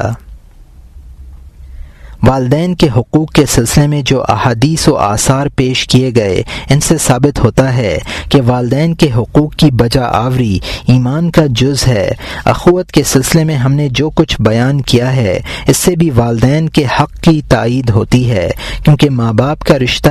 والدین کے حقوق کے سلسلے میں جو احادیث و آثار پیش کیے گئے ان سے ثابت ہوتا ہے کہ والدین کے حقوق کی بجا آوری ایمان کا جز ہے۔ اخوت کے سلسلے میں ہم نے جو کچھ بیان کیا ہے اس سے بھی والدین کے حق کی تائید ہوتی ہے، کیونکہ ماں باپ کا رشتہ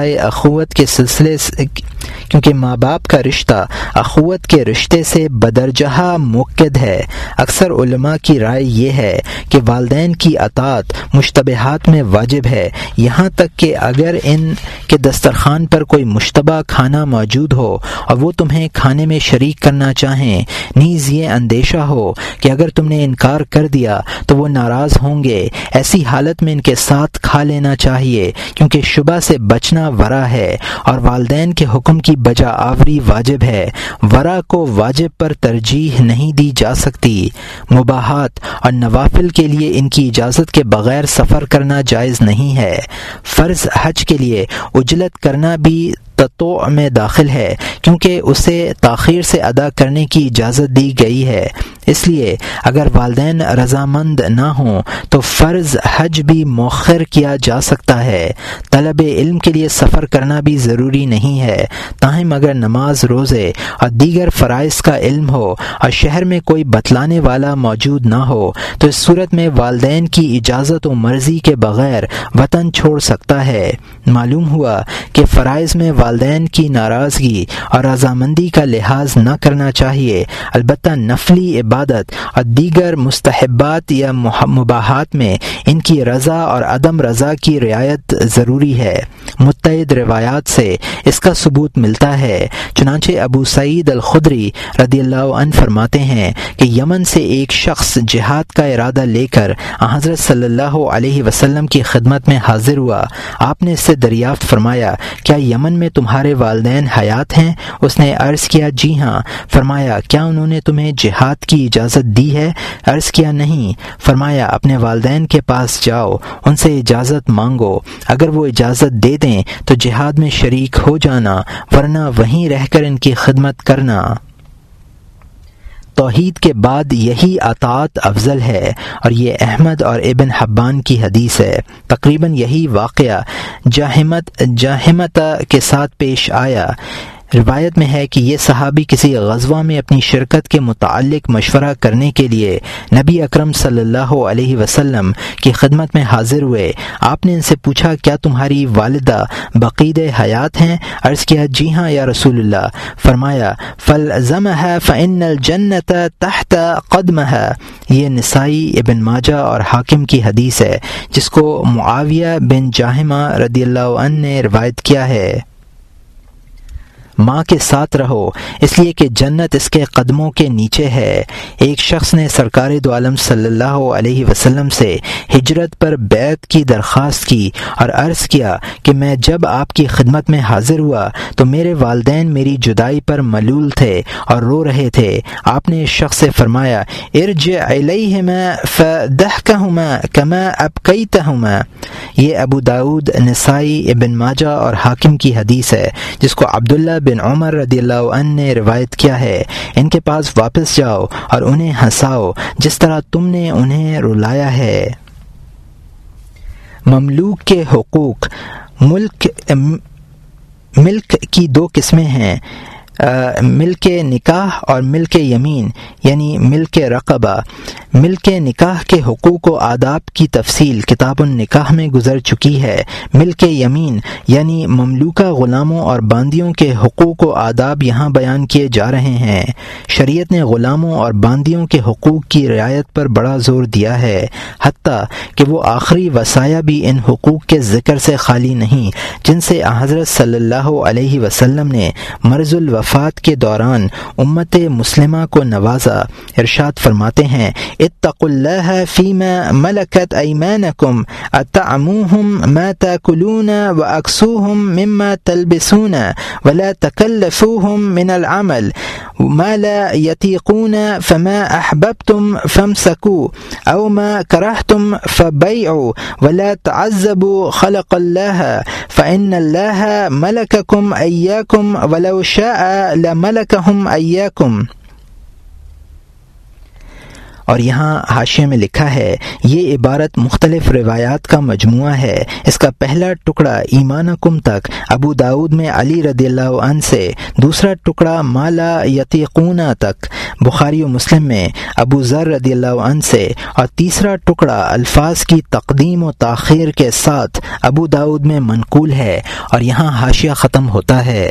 اخوت کے رشتے سے بدرجہ موقد ہے۔ اکثر علماء کی رائے یہ ہے کہ والدین کی اطاعت مشتبہات میں واجب ہے، یہاں تک کہ اگر ان کے دسترخوان پر کوئی مشتبہ کھانا موجود ہو اور وہ تمہیں کھانے میں شریک کرنا چاہیں، نیز یہ اندیشہ ہو کہ اگر تم نے انکار کر دیا تو وہ ناراض ہوں گے، ایسی حالت میں ان کے ساتھ کھا لینا چاہیے، کیونکہ شبہ سے بچنا ورع ہے اور والدین کے حکم کی بجا آوری واجب ہے۔ ورع کو واجب پر ترجیح نہیں دی جا سکتی۔ مباحات اور نوافل کے لیے ان کی اجازت کے بغیر سفر کرنا جائز نہیں ہے۔ فرض حج کے لیے عجلت کرنا بھی تطوع میں داخل ہے کیونکہ اسے تاخیر سے ادا کرنے کی اجازت دی گئی ہے۔ اس لیے اگر والدین رضامند نہ ہوں تو فرض حج بھی مؤخر کیا جا سکتا ہے۔ طلب علم کے لیے سفر کرنا بھی ضروری نہیں ہے، تاہم اگر نماز، روزے اور دیگر فرائض کا علم ہو اور شہر میں کوئی بتلانے والا موجود نہ ہو تو اس صورت میں والدین کی اجازت و مرضی کے بغیر وطن چھوڑ سکتا ہے۔ معلوم ہوا کہ فرائض میں والدین کی ناراضگی اور رضامندی کا لحاظ نہ کرنا چاہیے، البتہ نفلی عبادت اور دیگر مستحبات یا مباحات میں ان کی رضا اور عدم رضا کی رعایت ضروری ہے۔ متعدد روایات سے اس کا ثبوت ملتا ہے، چنانچہ ابو سعید الخدری رضی اللہ عنہ فرماتے ہیں کہ یمن سے ایک شخص جہاد کا ارادہ لے کر حضرت صلی اللہ علیہ وسلم کی خدمت میں حاضر ہوا۔ آپ نے اس سے دریافت فرمایا، کیا یمن میں تمہارے والدین حیات ہیں؟ اس نے عرض کیا، جی ہاں۔ فرمایا، کیا انہوں نے تمہیں جہاد کی اجازت دی ہے؟ عرض کیا، نہیں۔ فرمایا، اپنے والدین کے پاس جاؤ، ان سے اجازت مانگو، اگر وہ اجازت دے دیں تو جہاد میں شریک ہو جانا، ورنہ وہیں رہ کر ان کی خدمت کرنا۔ توحید کے بعد یہی اطاعت افضل ہے، اور یہ احمد اور ابن حبان کی حدیث ہے۔ تقریباً یہی واقعہ جاہمت کے ساتھ پیش آیا۔ روایت میں ہے کہ یہ صحابی کسی غزوہ میں اپنی شرکت کے متعلق مشورہ کرنے کے لیے نبی اکرم صلی اللہ علیہ وسلم کی خدمت میں حاضر ہوئے۔ آپ نے ان سے پوچھا، کیا تمہاری والدہ بقید حیات ہیں؟ عرض کیا، جی ہاں یا رسول اللہ۔ فرمایا، فَالْزَمَهَا فَإِنَّ الْجَنَّةَ تَحْتَ قَدْمَهَا۔ یہ نسائی، ابن ماجہ اور حاکم کی حدیث ہے، جس کو معاویہ بن جاہمہ رضی اللہ عنہ نے روایت کیا ہے۔ ماں کے ساتھ رہو، اس لیے کہ جنت اس کے قدموں کے نیچے ہے۔ ایک شخص نے سرکار دو عالم صلی اللہ علیہ وسلم سے ہجرت پر بیعت کی درخواست کی اور عرض کیا کہ میں جب آپ کی خدمت میں حاضر ہوا تو میرے والدین میری جدائی پر ملول تھے اور رو رہے تھے۔ آپ نے اس شخص سے فرمایا، ارجع الیہما فضحکہما کما ابکیتہما۔ یہ ابو داؤد، نسائی، ابن ماجہ اور حاکم کی حدیث ہے، جس کو عبداللہ بن عمر رضی اللہ عنہ نے روایت کیا ہے۔ ان کے پاس واپس جاؤ اور انہیں ہنساؤ جس طرح تم نے انہیں رلایا ہے۔ مملوک کے حقوق۔ ملک کی دو قسمیں ہیں، ملک نکاح اور ملک یمین، یعنی ملک رقبہ۔ ملک نکاح کے حقوق و آداب کی تفصیل کتاب النکاح میں گزر چکی ہے۔ ملک یمین یعنی مملوکہ غلاموں اور باندیوں کے حقوق و آداب یہاں بیان کیے جا رہے ہیں۔ شریعت نے غلاموں اور باندیوں کے حقوق کی رعایت پر بڑا زور دیا ہے، حتیٰ کہ وہ آخری وصایا بھی ان حقوق کے ذکر سے خالی نہیں جن سے حضرت صلی اللہ علیہ وسلم نے مرض الوفات کے دوران امت مسلمہ کو نوازا۔ ارشاد فرماتے ہیں، اتقوا اللہ فیما ملکت ایمانکم اطعموہم ما تاکلون واکسوہم مما تلبسون ولا تکلفوہم من العمل ما لا یطیقون فما احببتم فامسکوا او ما کرہتم فبیعوا ولا تعذبوا خلق اللہ فإن اللہ ملککم ایاکم ولو شاء لملکہم ایاکم۔ اور یہاں حاشیے میں لکھا ہے، یہ عبارت مختلف روایات کا مجموعہ ہے۔ اس کا پہلا ٹکڑا ایمانکم تک ابو داؤد میں علی رضی اللہ عنہ سے، دوسرا ٹکڑا ما لا یطیقون تک بخاری و مسلم میں ابو ذر رضی اللہ عنہ سے، اور تیسرا ٹکڑا الفاظ کی تقدیم و تاخیر کے ساتھ ابو داؤد میں منقول ہے، اور یہاں حاشیہ ختم ہوتا ہے۔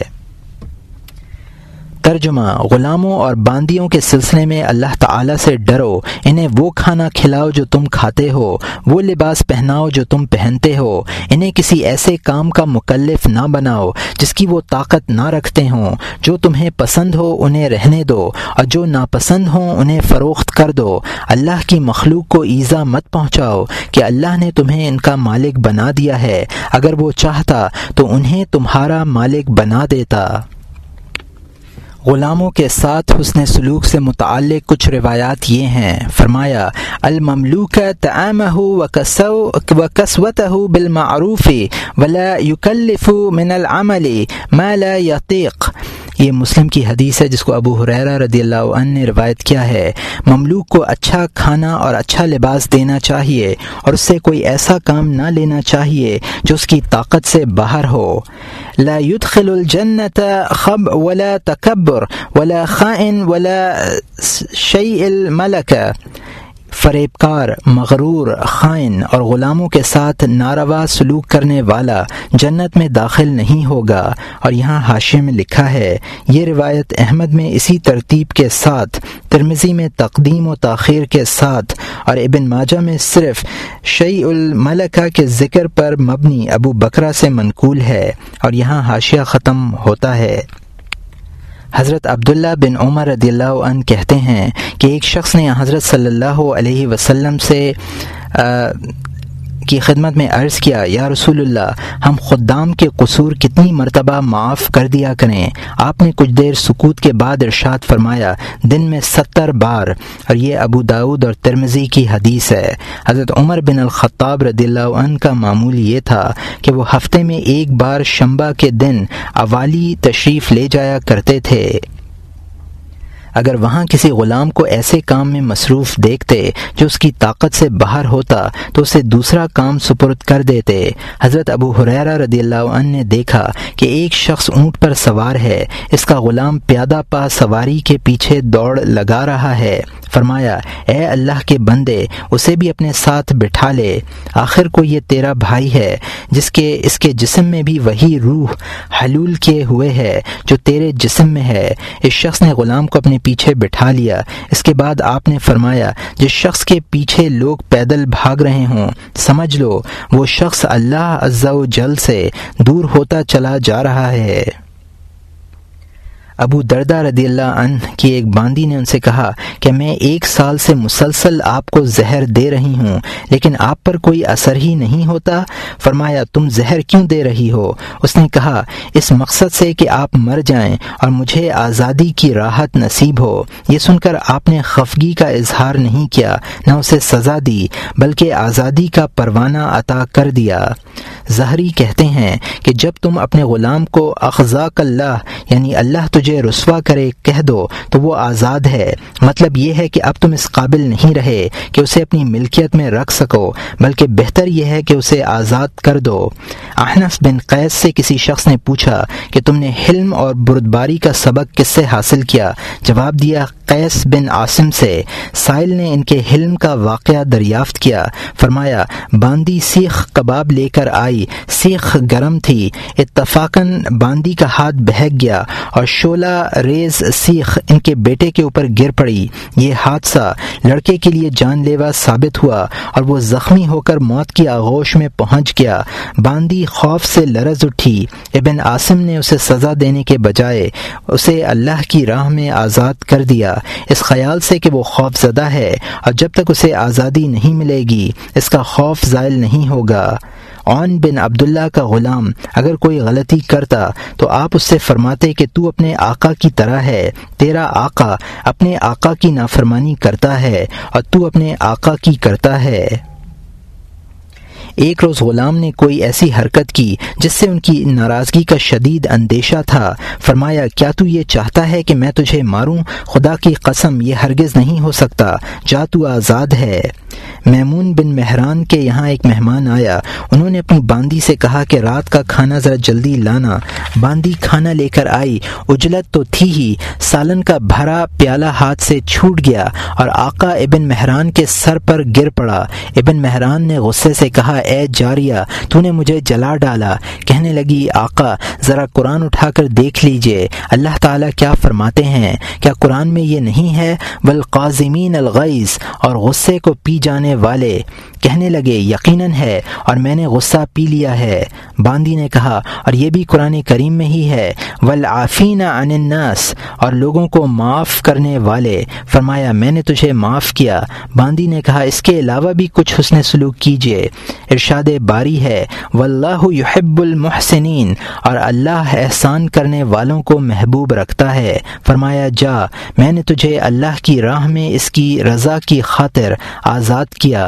ترجمہ: غلاموں اور باندیوں کے سلسلے میں اللہ تعالیٰ سے ڈرو، انہیں وہ کھانا کھلاؤ جو تم کھاتے ہو، وہ لباس پہناؤ جو تم پہنتے ہو، انہیں کسی ایسے کام کا مکلف نہ بناؤ جس کی وہ طاقت نہ رکھتے ہوں، جو تمہیں پسند ہو انہیں رہنے دو اور جو ناپسند ہوں انہیں فروخت کر دو۔ اللہ کی مخلوق کو ایذا مت پہنچاؤ کہ اللہ نے تمہیں ان کا مالک بنا دیا ہے، اگر وہ چاہتا تو انہیں تمہارا مالک بنا دیتا۔ غلاموں کے ساتھ حسن سلوک سے متعلق کچھ روایات یہ ہیں۔ فرمایا المملوک طعامہ وکسوتہ بالمعروف ولا یکلف من العمل ما لا یطیق۔ یہ مسلم کی حدیث ہے جس کو ابو ہریرہ رضی اللہ عنہ نے روایت کیا ہے۔ مملوک کو اچھا کھانا اور اچھا لباس دینا چاہیے اور اس سے کوئی ایسا کام نہ لینا چاہیے جو اس کی طاقت سے باہر ہو۔ لا يدخل الجنت خب ولا تکبر ولا خائن ولا شیء الملک۔ فریب کار، مغرور، خائن اور غلاموں کے ساتھ ناروا سلوک کرنے والا جنت میں داخل نہیں ہوگا۔ اور یہاں حاشیے میں لکھا ہے یہ روایت احمد میں اسی ترتیب کے ساتھ، ترمذی میں تقدیم و تاخیر کے ساتھ اور ابن ماجہ میں صرف شیء الملکہ کے ذکر پر مبنی ابو بکرہ سے منقول ہے۔ اور یہاں حاشیہ ختم ہوتا ہے۔ حضرت عبداللہ بن عمر رضی اللہ عنہ کہتے ہیں کہ ایک شخص نے حضرت صلی اللہ علیہ وسلم سے کی خدمت میں عرض کیا یا رسول اللہ، ہم خدام کے قصور کتنی مرتبہ معاف کر دیا کریں؟ آپ نے کچھ دیر سکوت کے بعد ارشاد فرمایا دن میں 70 بار، اور یہ ابو داؤد اور ترمذی کی حدیث ہے۔ حضرت عمر بن الخطاب رضی اللہ عنہ کا معمول یہ تھا کہ وہ ہفتے میں ایک بار شنبہ کے دن اوالی تشریف لے جایا کرتے تھے۔ اگر وہاں کسی غلام کو ایسے کام میں مصروف دیکھتے جو اس کی طاقت سے باہر ہوتا تو اسے دوسرا کام سپرد کر دیتے۔ حضرت ابو ہریرہ رضی اللہ عنہ نے دیکھا کہ ایک شخص اونٹ پر سوار ہے، اس کا غلام پیادہ پا سواری کے پیچھے دوڑ لگا رہا ہے۔ فرمایا اے اللہ کے بندے، اسے بھی اپنے ساتھ بٹھا لے، آخر کو یہ تیرا بھائی ہے اس کے جسم میں بھی وہی روح حلول کیے ہوئے ہے جو تیرے جسم میں ہے۔ اس شخص نے غلام کو اپنے پیچھے بٹھا لیا۔ اس کے بعد آپ نے فرمایا جس شخص کے پیچھے لوگ پیدل بھاگ رہے ہوں سمجھ لو وہ شخص اللہ عز و جل سے دور ہوتا چلا جا رہا ہے۔ ابو دردہ رضی اللہ عنہ کی ایک باندی نے ان سے کہا کہ میں 1 سال سے مسلسل آپ کو زہر دے رہی ہوں لیکن آپ پر کوئی اثر ہی نہیں ہوتا۔ فرمایا تم زہر کیوں دے رہی ہو؟ اس نے کہا اس مقصد سے کہ آپ مر جائیں اور مجھے آزادی کی راحت نصیب ہو۔ یہ سن کر آپ نے خفگی کا اظہار نہیں کیا، نہ اسے سزا دی بلکہ آزادی کا پروانہ عطا کر دیا۔ زہری کہتے ہیں کہ جب تم اپنے غلام کو اخزاک اللہ یعنی اللہ تجھے رسوا کرے کہہ دو تو وہ آزاد ہے، مطلب یہ ہے کہ اب تم اس قابل نہیں رہے کہ اسے اپنی ملکیت میں رکھ سکو بلکہ بہتر یہ ہے کہ اسے آزاد کر دو۔ احنف بن قیس سے کسی شخص نے پوچھا کہ تم نے حلم اور بردباری کا سبق کس سے حاصل کیا؟ جواب دیا قیس بن عاصم سے۔ سائل نے ان کے حلم کا واقعہ دریافت کیا۔ فرمایا باندی سیخ کباب لے کر آئی، سیخ گرم تھی، اتفاقاً باندی کا ہاتھ بہک گیا اور شعلہ ریز سیخ ان کے بیٹے کے اوپر گر پڑی۔ یہ حادثہ لڑکے کے لیے جان لیوا ثابت ہوا اور وہ زخمی ہو کر موت کی آغوش میں پہنچ گیا۔ باندی خوف سے لرز اٹھی۔ ابن عاصم نے اسے سزا دینے کے بجائے اسے اللہ کی راہ میں آزاد کر دیا، اس خیال سے کہ وہ خوف زدہ ہے اور جب تک اسے آزادی نہیں ملے گی اس کا خوف زائل نہیں ہوگا۔ عون بن عبداللہ کا غلام اگر کوئی غلطی کرتا تو آپ اس سے فرماتے کہ تو اپنے آقا کی طرح ہے، تیرا آقا اپنے آقا کی نافرمانی کرتا ہے اور تو اپنے آقا کی کرتا ہے۔ ایک روز غلام نے کوئی ایسی حرکت کی جس سے ان کی ناراضگی کا شدید اندیشہ تھا۔ فرمایا کیا تو یہ چاہتا ہے کہ میں تجھے ماروں؟ خدا کی قسم یہ ہرگز نہیں ہو سکتا، جا تو آزاد ہے۔ میمون بن مہران کے یہاں ایک مہمان آیا، انہوں نے اپنی باندی سے کہا کہ رات کا کھانا ذرا جلدی لانا۔ باندی کھانا لے کر آئی، اجلت تو تھی ہی، سالن کا بھرا پیالہ ہاتھ سے چھوٹ گیا اور آقا ابن مہران کے سر پر گر پڑا۔ ابن مہران نے غصے سے کہا اے جاریہ تو نے مجھے جلا ڈالا۔ کہنے لگی آقا ذرا قرآن اٹھا کر دیکھ لیجئے، اللہ تعالیٰ کیا فرماتے ہیں؟ کیا قرآن میں یہ نہیں ہے والقاظمین الغیظ، اور غصے کو پی جانے والے؟ کہنے لگے یقیناً ہے اور میں نے غصہ پی لیا ہے۔ باندی نے کہا اور یہ بھی قرآن کریم میں ہی ہے والعافین عن الناس، اور لوگوں کو معاف کرنے والے۔ فرمایا میں نے تجھے معاف کیا۔ باندی نے کہا اس کے علاوہ بھی کچھ حسن سلوک کیجیے۔ ارشاد باری ہے واللہ یحب المحسنین، اور اللہ احسان کرنے والوں کو محبوب رکھتا ہے۔ فرمایا جا، میں نے تجھے اللہ کی راہ میں اس کی رضا کی خاطر آزاد کیا۔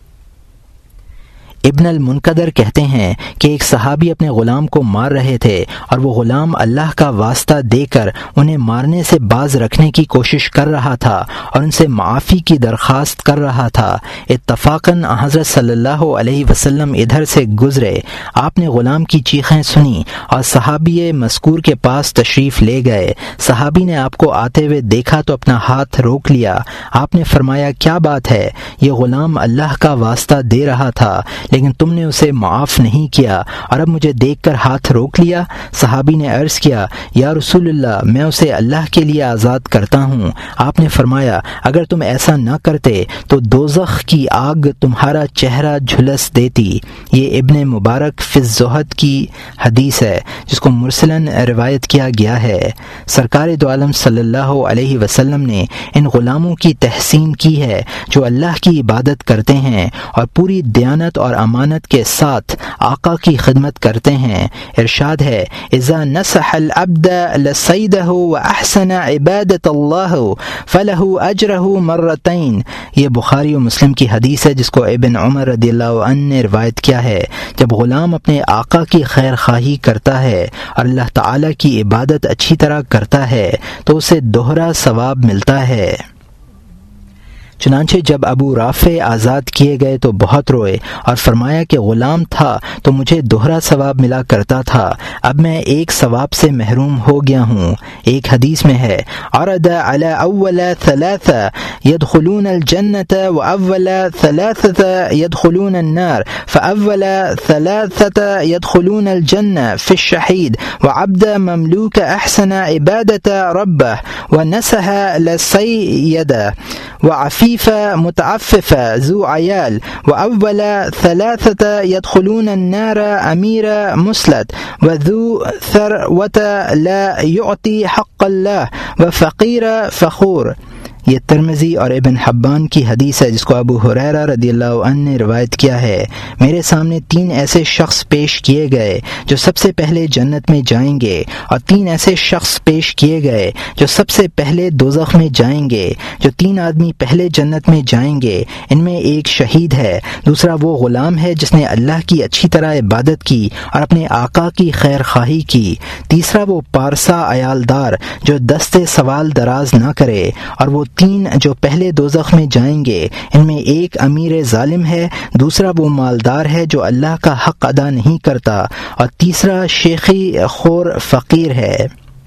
ابن المنقدر کہتے ہیں کہ ایک صحابی اپنے غلام کو مار رہے تھے اور وہ غلام اللہ کا واسطہ دے کر انہیں مارنے سے باز رکھنے کی کوشش کر رہا تھا اور ان سے معافی کی درخواست کر رہا تھا۔ اتفاقاً حضرت صلی اللہ علیہ وسلم ادھر سے گزرے، آپ نے غلام کی چیخیں سنی اور صحابی مذکور کے پاس تشریف لے گئے۔ صحابی نے آپ کو آتے ہوئے دیکھا تو اپنا ہاتھ روک لیا۔ آپ نے فرمایا کیا بات ہے؟ یہ غلام اللہ کا واسطہ دے رہا تھا لیکن تم نے اسے معاف نہیں کیا اور اب مجھے دیکھ کر ہاتھ روک لیا۔ صحابی نے عرض کیا یا رسول اللہ، میں اسے اللہ کے لیے آزاد کرتا ہوں۔ آپ نے فرمایا اگر تم ایسا نہ کرتے تو دوزخ کی آگ تمہارا چہرہ جھلس دیتی۔ یہ ابن مبارک فی الزہد کی حدیث ہے جس کو مرسلاً روایت کیا گیا ہے۔ سرکار دو عالم صلی اللہ علیہ وسلم نے ان غلاموں کی تحسین کی ہے جو اللہ کی عبادت کرتے ہیں اور پوری دیانت اور امانت کے ساتھ آقا کی خدمت کرتے ہیں۔ ارشاد ہے اذا نصح العبد لسیدہ واحسن عبادت اللہ فلہ اجرہ مرتین۔ یہ بخاری و مسلم کی حدیث ہے جس کو ابن عمر رضی اللہ عنہ نے روایت کیا ہے۔ جب غلام اپنے آقا کی خیر خواہی کرتا ہے اور اللہ تعالی کی عبادت اچھی طرح کرتا ہے تو اسے دوہرا ثواب ملتا ہے۔ چنانچہ جب ابو رافع آزاد کیے گئے تو بہت روئے اور فرمایا کہ غلام تھا تو مجھے دوہرا ثواب ملا کرتا تھا، اب میں ایک ثواب سے محروم ہو گیا ہوں۔ ایک حدیث میں ہے عرض علی اول ثلاثہ يدخلون الجنة واول ثلاثة يدخلون النار فاول ثلاثة يدخلون الجنة في الشهيد وعبد مملوك احسن عبادة ربه ونسح لسيده وعفيف متعفف ذو عيال وأول ثلاثة يدخلون النار أمير مسلط وذو ثروة لا يعطي حق الله وفقير فخور۔ یہ ترمذی اور ابن حبان کی حدیث ہے جس کو ابو ہریرہ رضی اللہ عنہ نے روایت کیا ہے۔ میرے سامنے 3 ایسے شخص پیش کیے گئے جو سب سے پہلے جنت میں جائیں گے اور 3 ایسے شخص پیش کیے گئے جو سب سے پہلے دوزخ میں جائیں گے۔ جو 3 آدمی پہلے جنت میں جائیں گے ان میں ایک شہید ہے، دوسرا وہ غلام ہے جس نے اللہ کی اچھی طرح عبادت کی اور اپنے آقا کی خیر خواہی کی، تیسرا وہ پارسا عیالدار جو دست سوال دراز نہ کرے، اور وہ 3 جو پہلے دوزخ میں جائیں گے ان میں ایک امیر ظالم ہے، دوسرا وہ مالدار ہے جو اللہ کا حق ادا نہیں کرتا، اور تیسرا شیخی خور فقیر ہے۔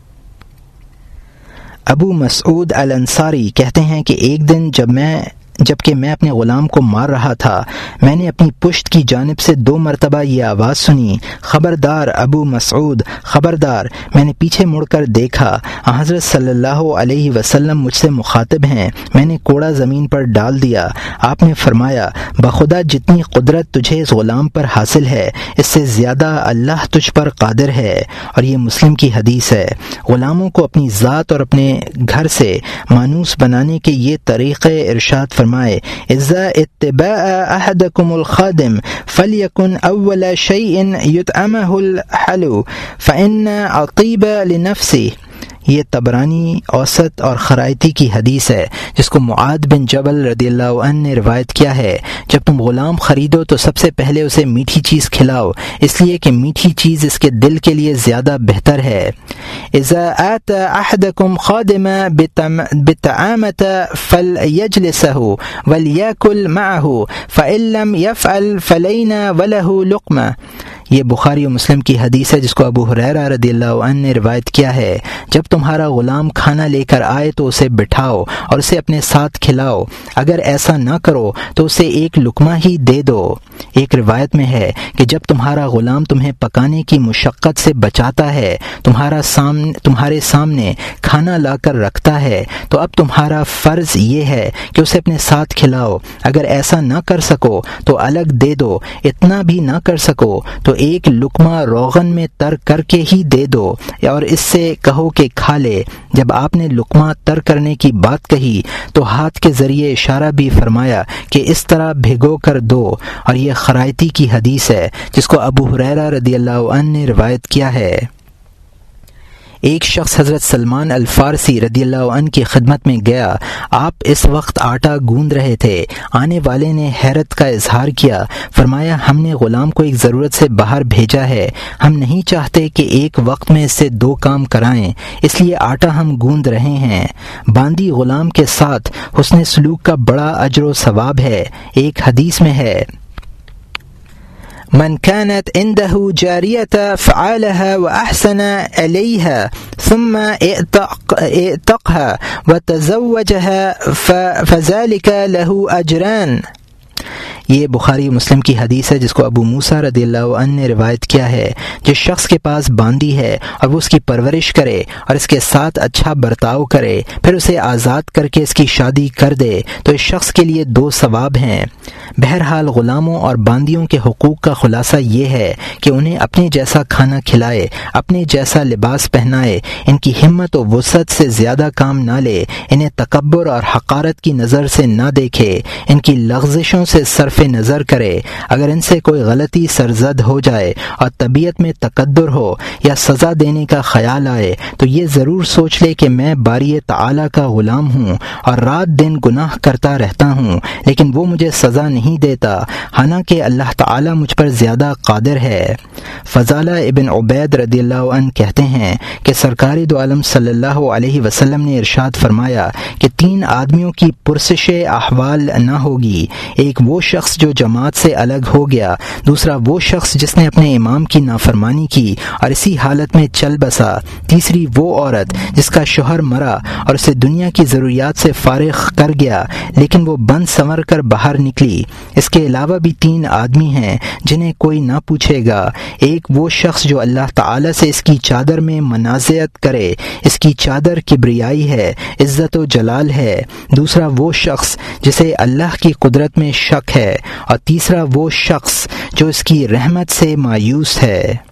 ابو مسعود الانصاری کہتے ہیں کہ ایک دن جبکہ میں اپنے غلام کو مار رہا تھا، میں نے اپنی پشت کی جانب سے 2 مرتبہ یہ آواز سنی خبردار ابو مسعود خبردار۔ میں نے پیچھے مڑ کر دیکھا، حضرت صلی اللہ علیہ وسلم مجھ سے مخاطب ہیں۔ میں نے کوڑا زمین پر ڈال دیا۔ آپ نے فرمایا بخدا جتنی قدرت تجھے اس غلام پر حاصل ہے اس سے زیادہ اللہ تجھ پر قادر ہے۔ اور یہ مسلم کی حدیث ہے۔ غلاموں کو اپنی ذات اور اپنے گھر سے مانوس بنانے کے یہ طریقے ارشاد اذا اتباع احدكم الخادم فليكن اول شيء يطعمه الحلو فان اطيب لنفسه۔ یہ طبرانی اوسط اور خرائطی کی حدیث ہے جس کو معاذ بن جبل رضی اللہ عنہ نے روایت کیا ہے۔ جب تم غلام خریدو تو سب سے پہلے اسے میٹھی چیز کھلاؤ، اس لیے کہ میٹھی چیز اس کے دل کے لیے زیادہ بہتر ہے۔ اذا آت احدكم خادما بالطعامة فليجلسه وليأكل معه فإن لم يفعل فليس وله لقمة۔ یہ بخاری و مسلم کی حدیث ہے جس کو ابو ہریرہ رضی اللہ عنہ نے روایت کیا ہے۔ جب تمہارا غلام کھانا لے کر آئے تو اسے بٹھاؤ اور اسے اپنے ساتھ کھلاؤ، اگر ایسا نہ کرو تو اسے ایک لقمہ ہی دے دو۔ ایک روایت میں ہے کہ جب تمہارا غلام تمہیں پکانے کی مشقت سے بچاتا ہے، تمہارے سامنے کھانا لا کر رکھتا ہے، تو اب تمہارا فرض یہ ہے کہ اسے اپنے ساتھ کھلاؤ۔ اگر ایسا نہ کر سکو تو الگ دے دو، اتنا بھی نہ کر سکو تو ایک لقمہ روغن میں تر کر کے ہی دے دو اور اس سے کہو کہ کھا لے۔ جب آپ نے لقمہ تر کرنے کی بات کہی تو ہاتھ کے ذریعے اشارہ بھی فرمایا کہ اس طرح بھگو کر دو، اور یہ خرائطی کی حدیث ہے جس کو ابو ہریرہ رضی اللہ عنہ نے روایت کیا ہے۔ ایک شخص حضرت سلمان الفارسی رضی اللہ عنہ کی خدمت میں گیا۔ آپ اس وقت آٹا گوندھ رہے تھے۔ آنے والے نے حیرت کا اظہار کیا، فرمایا ہم نے غلام کو ایک ضرورت سے باہر بھیجا ہے، ہم نہیں چاہتے کہ ایک وقت میں اس سے 2 کام کرائیں، اس لیے آٹا ہم گوندھ رہے ہیں۔ باندی غلام کے ساتھ حسن سلوک کا بڑا اجر و ثواب ہے۔ ایک حدیث میں ہے من كانت عنده جارية فعلها وأحسن إليها ثم اعتقها وتزوجها فذلك له أجران۔ یہ بخاری مسلم کی حدیث ہے جس کو ابو موسیٰ رضی اللہ عنہ نے روایت کیا ہے۔ جس شخص کے پاس باندی ہے اور وہ اس کی پرورش کرے اور اس کے ساتھ اچھا برتاؤ کرے، پھر اسے آزاد کر کے اس کی شادی کر دے تو اس شخص کے لیے 2 ثواب ہیں۔ بہرحال غلاموں اور باندیوں کے حقوق کا خلاصہ یہ ہے کہ انہیں اپنے جیسا کھانا کھلائے، اپنے جیسا لباس پہنائے، ان کی ہمت و وسعت سے زیادہ کام نہ لے، انہیں تکبر اور حقارت کی نظر سے نہ دیکھے، ان کی لغزشوں سے صرف نظر کرے۔ اگر ان سے کوئی غلطی سرزد ہو جائے اور طبیعت میں تقدر ہو یا سزا دینے کا خیال آئے تو یہ ضرور سوچ لے کہ میں باری تعالی کا غلام ہوں اور رات دن گناہ کرتا رہتا ہوں، لیکن وہ مجھے سزا نہیں دیتا، حالانکہ اللہ تعالی مجھ پر زیادہ قادر ہے۔ فضالہ ابن عبید رضی اللہ عنہ کہتے ہیں کہ سرکار دو عالم صلی اللہ علیہ وسلم نے ارشاد فرمایا کہ 3 آدمیوں کی پرسش احوال نہ ہوگی، ایک وہ شخص جو جماعت سے الگ ہو گیا، دوسرا وہ شخص جس نے اپنے امام کی نافرمانی کی اور اسی حالت میں چل بسا، تیسری وہ عورت جس کا شوہر مرا اور اسے دنیا کی ضروریات سے فارغ کر گیا لیکن وہ بند سنور کر باہر نکلی۔ اس کے علاوہ بھی 3 آدمی ہیں جنہیں کوئی نہ پوچھے گا، ایک وہ شخص جو اللہ تعالی سے اس کی چادر میں منازعت کرے، اس کی چادر کبریائی ہے، عزت و جلال ہے، دوسرا وہ شخص جسے اللہ کی قدرت میں شک ہے، اور تیسرا وہ شخص جو اس کی رحمت سے مایوس ہے۔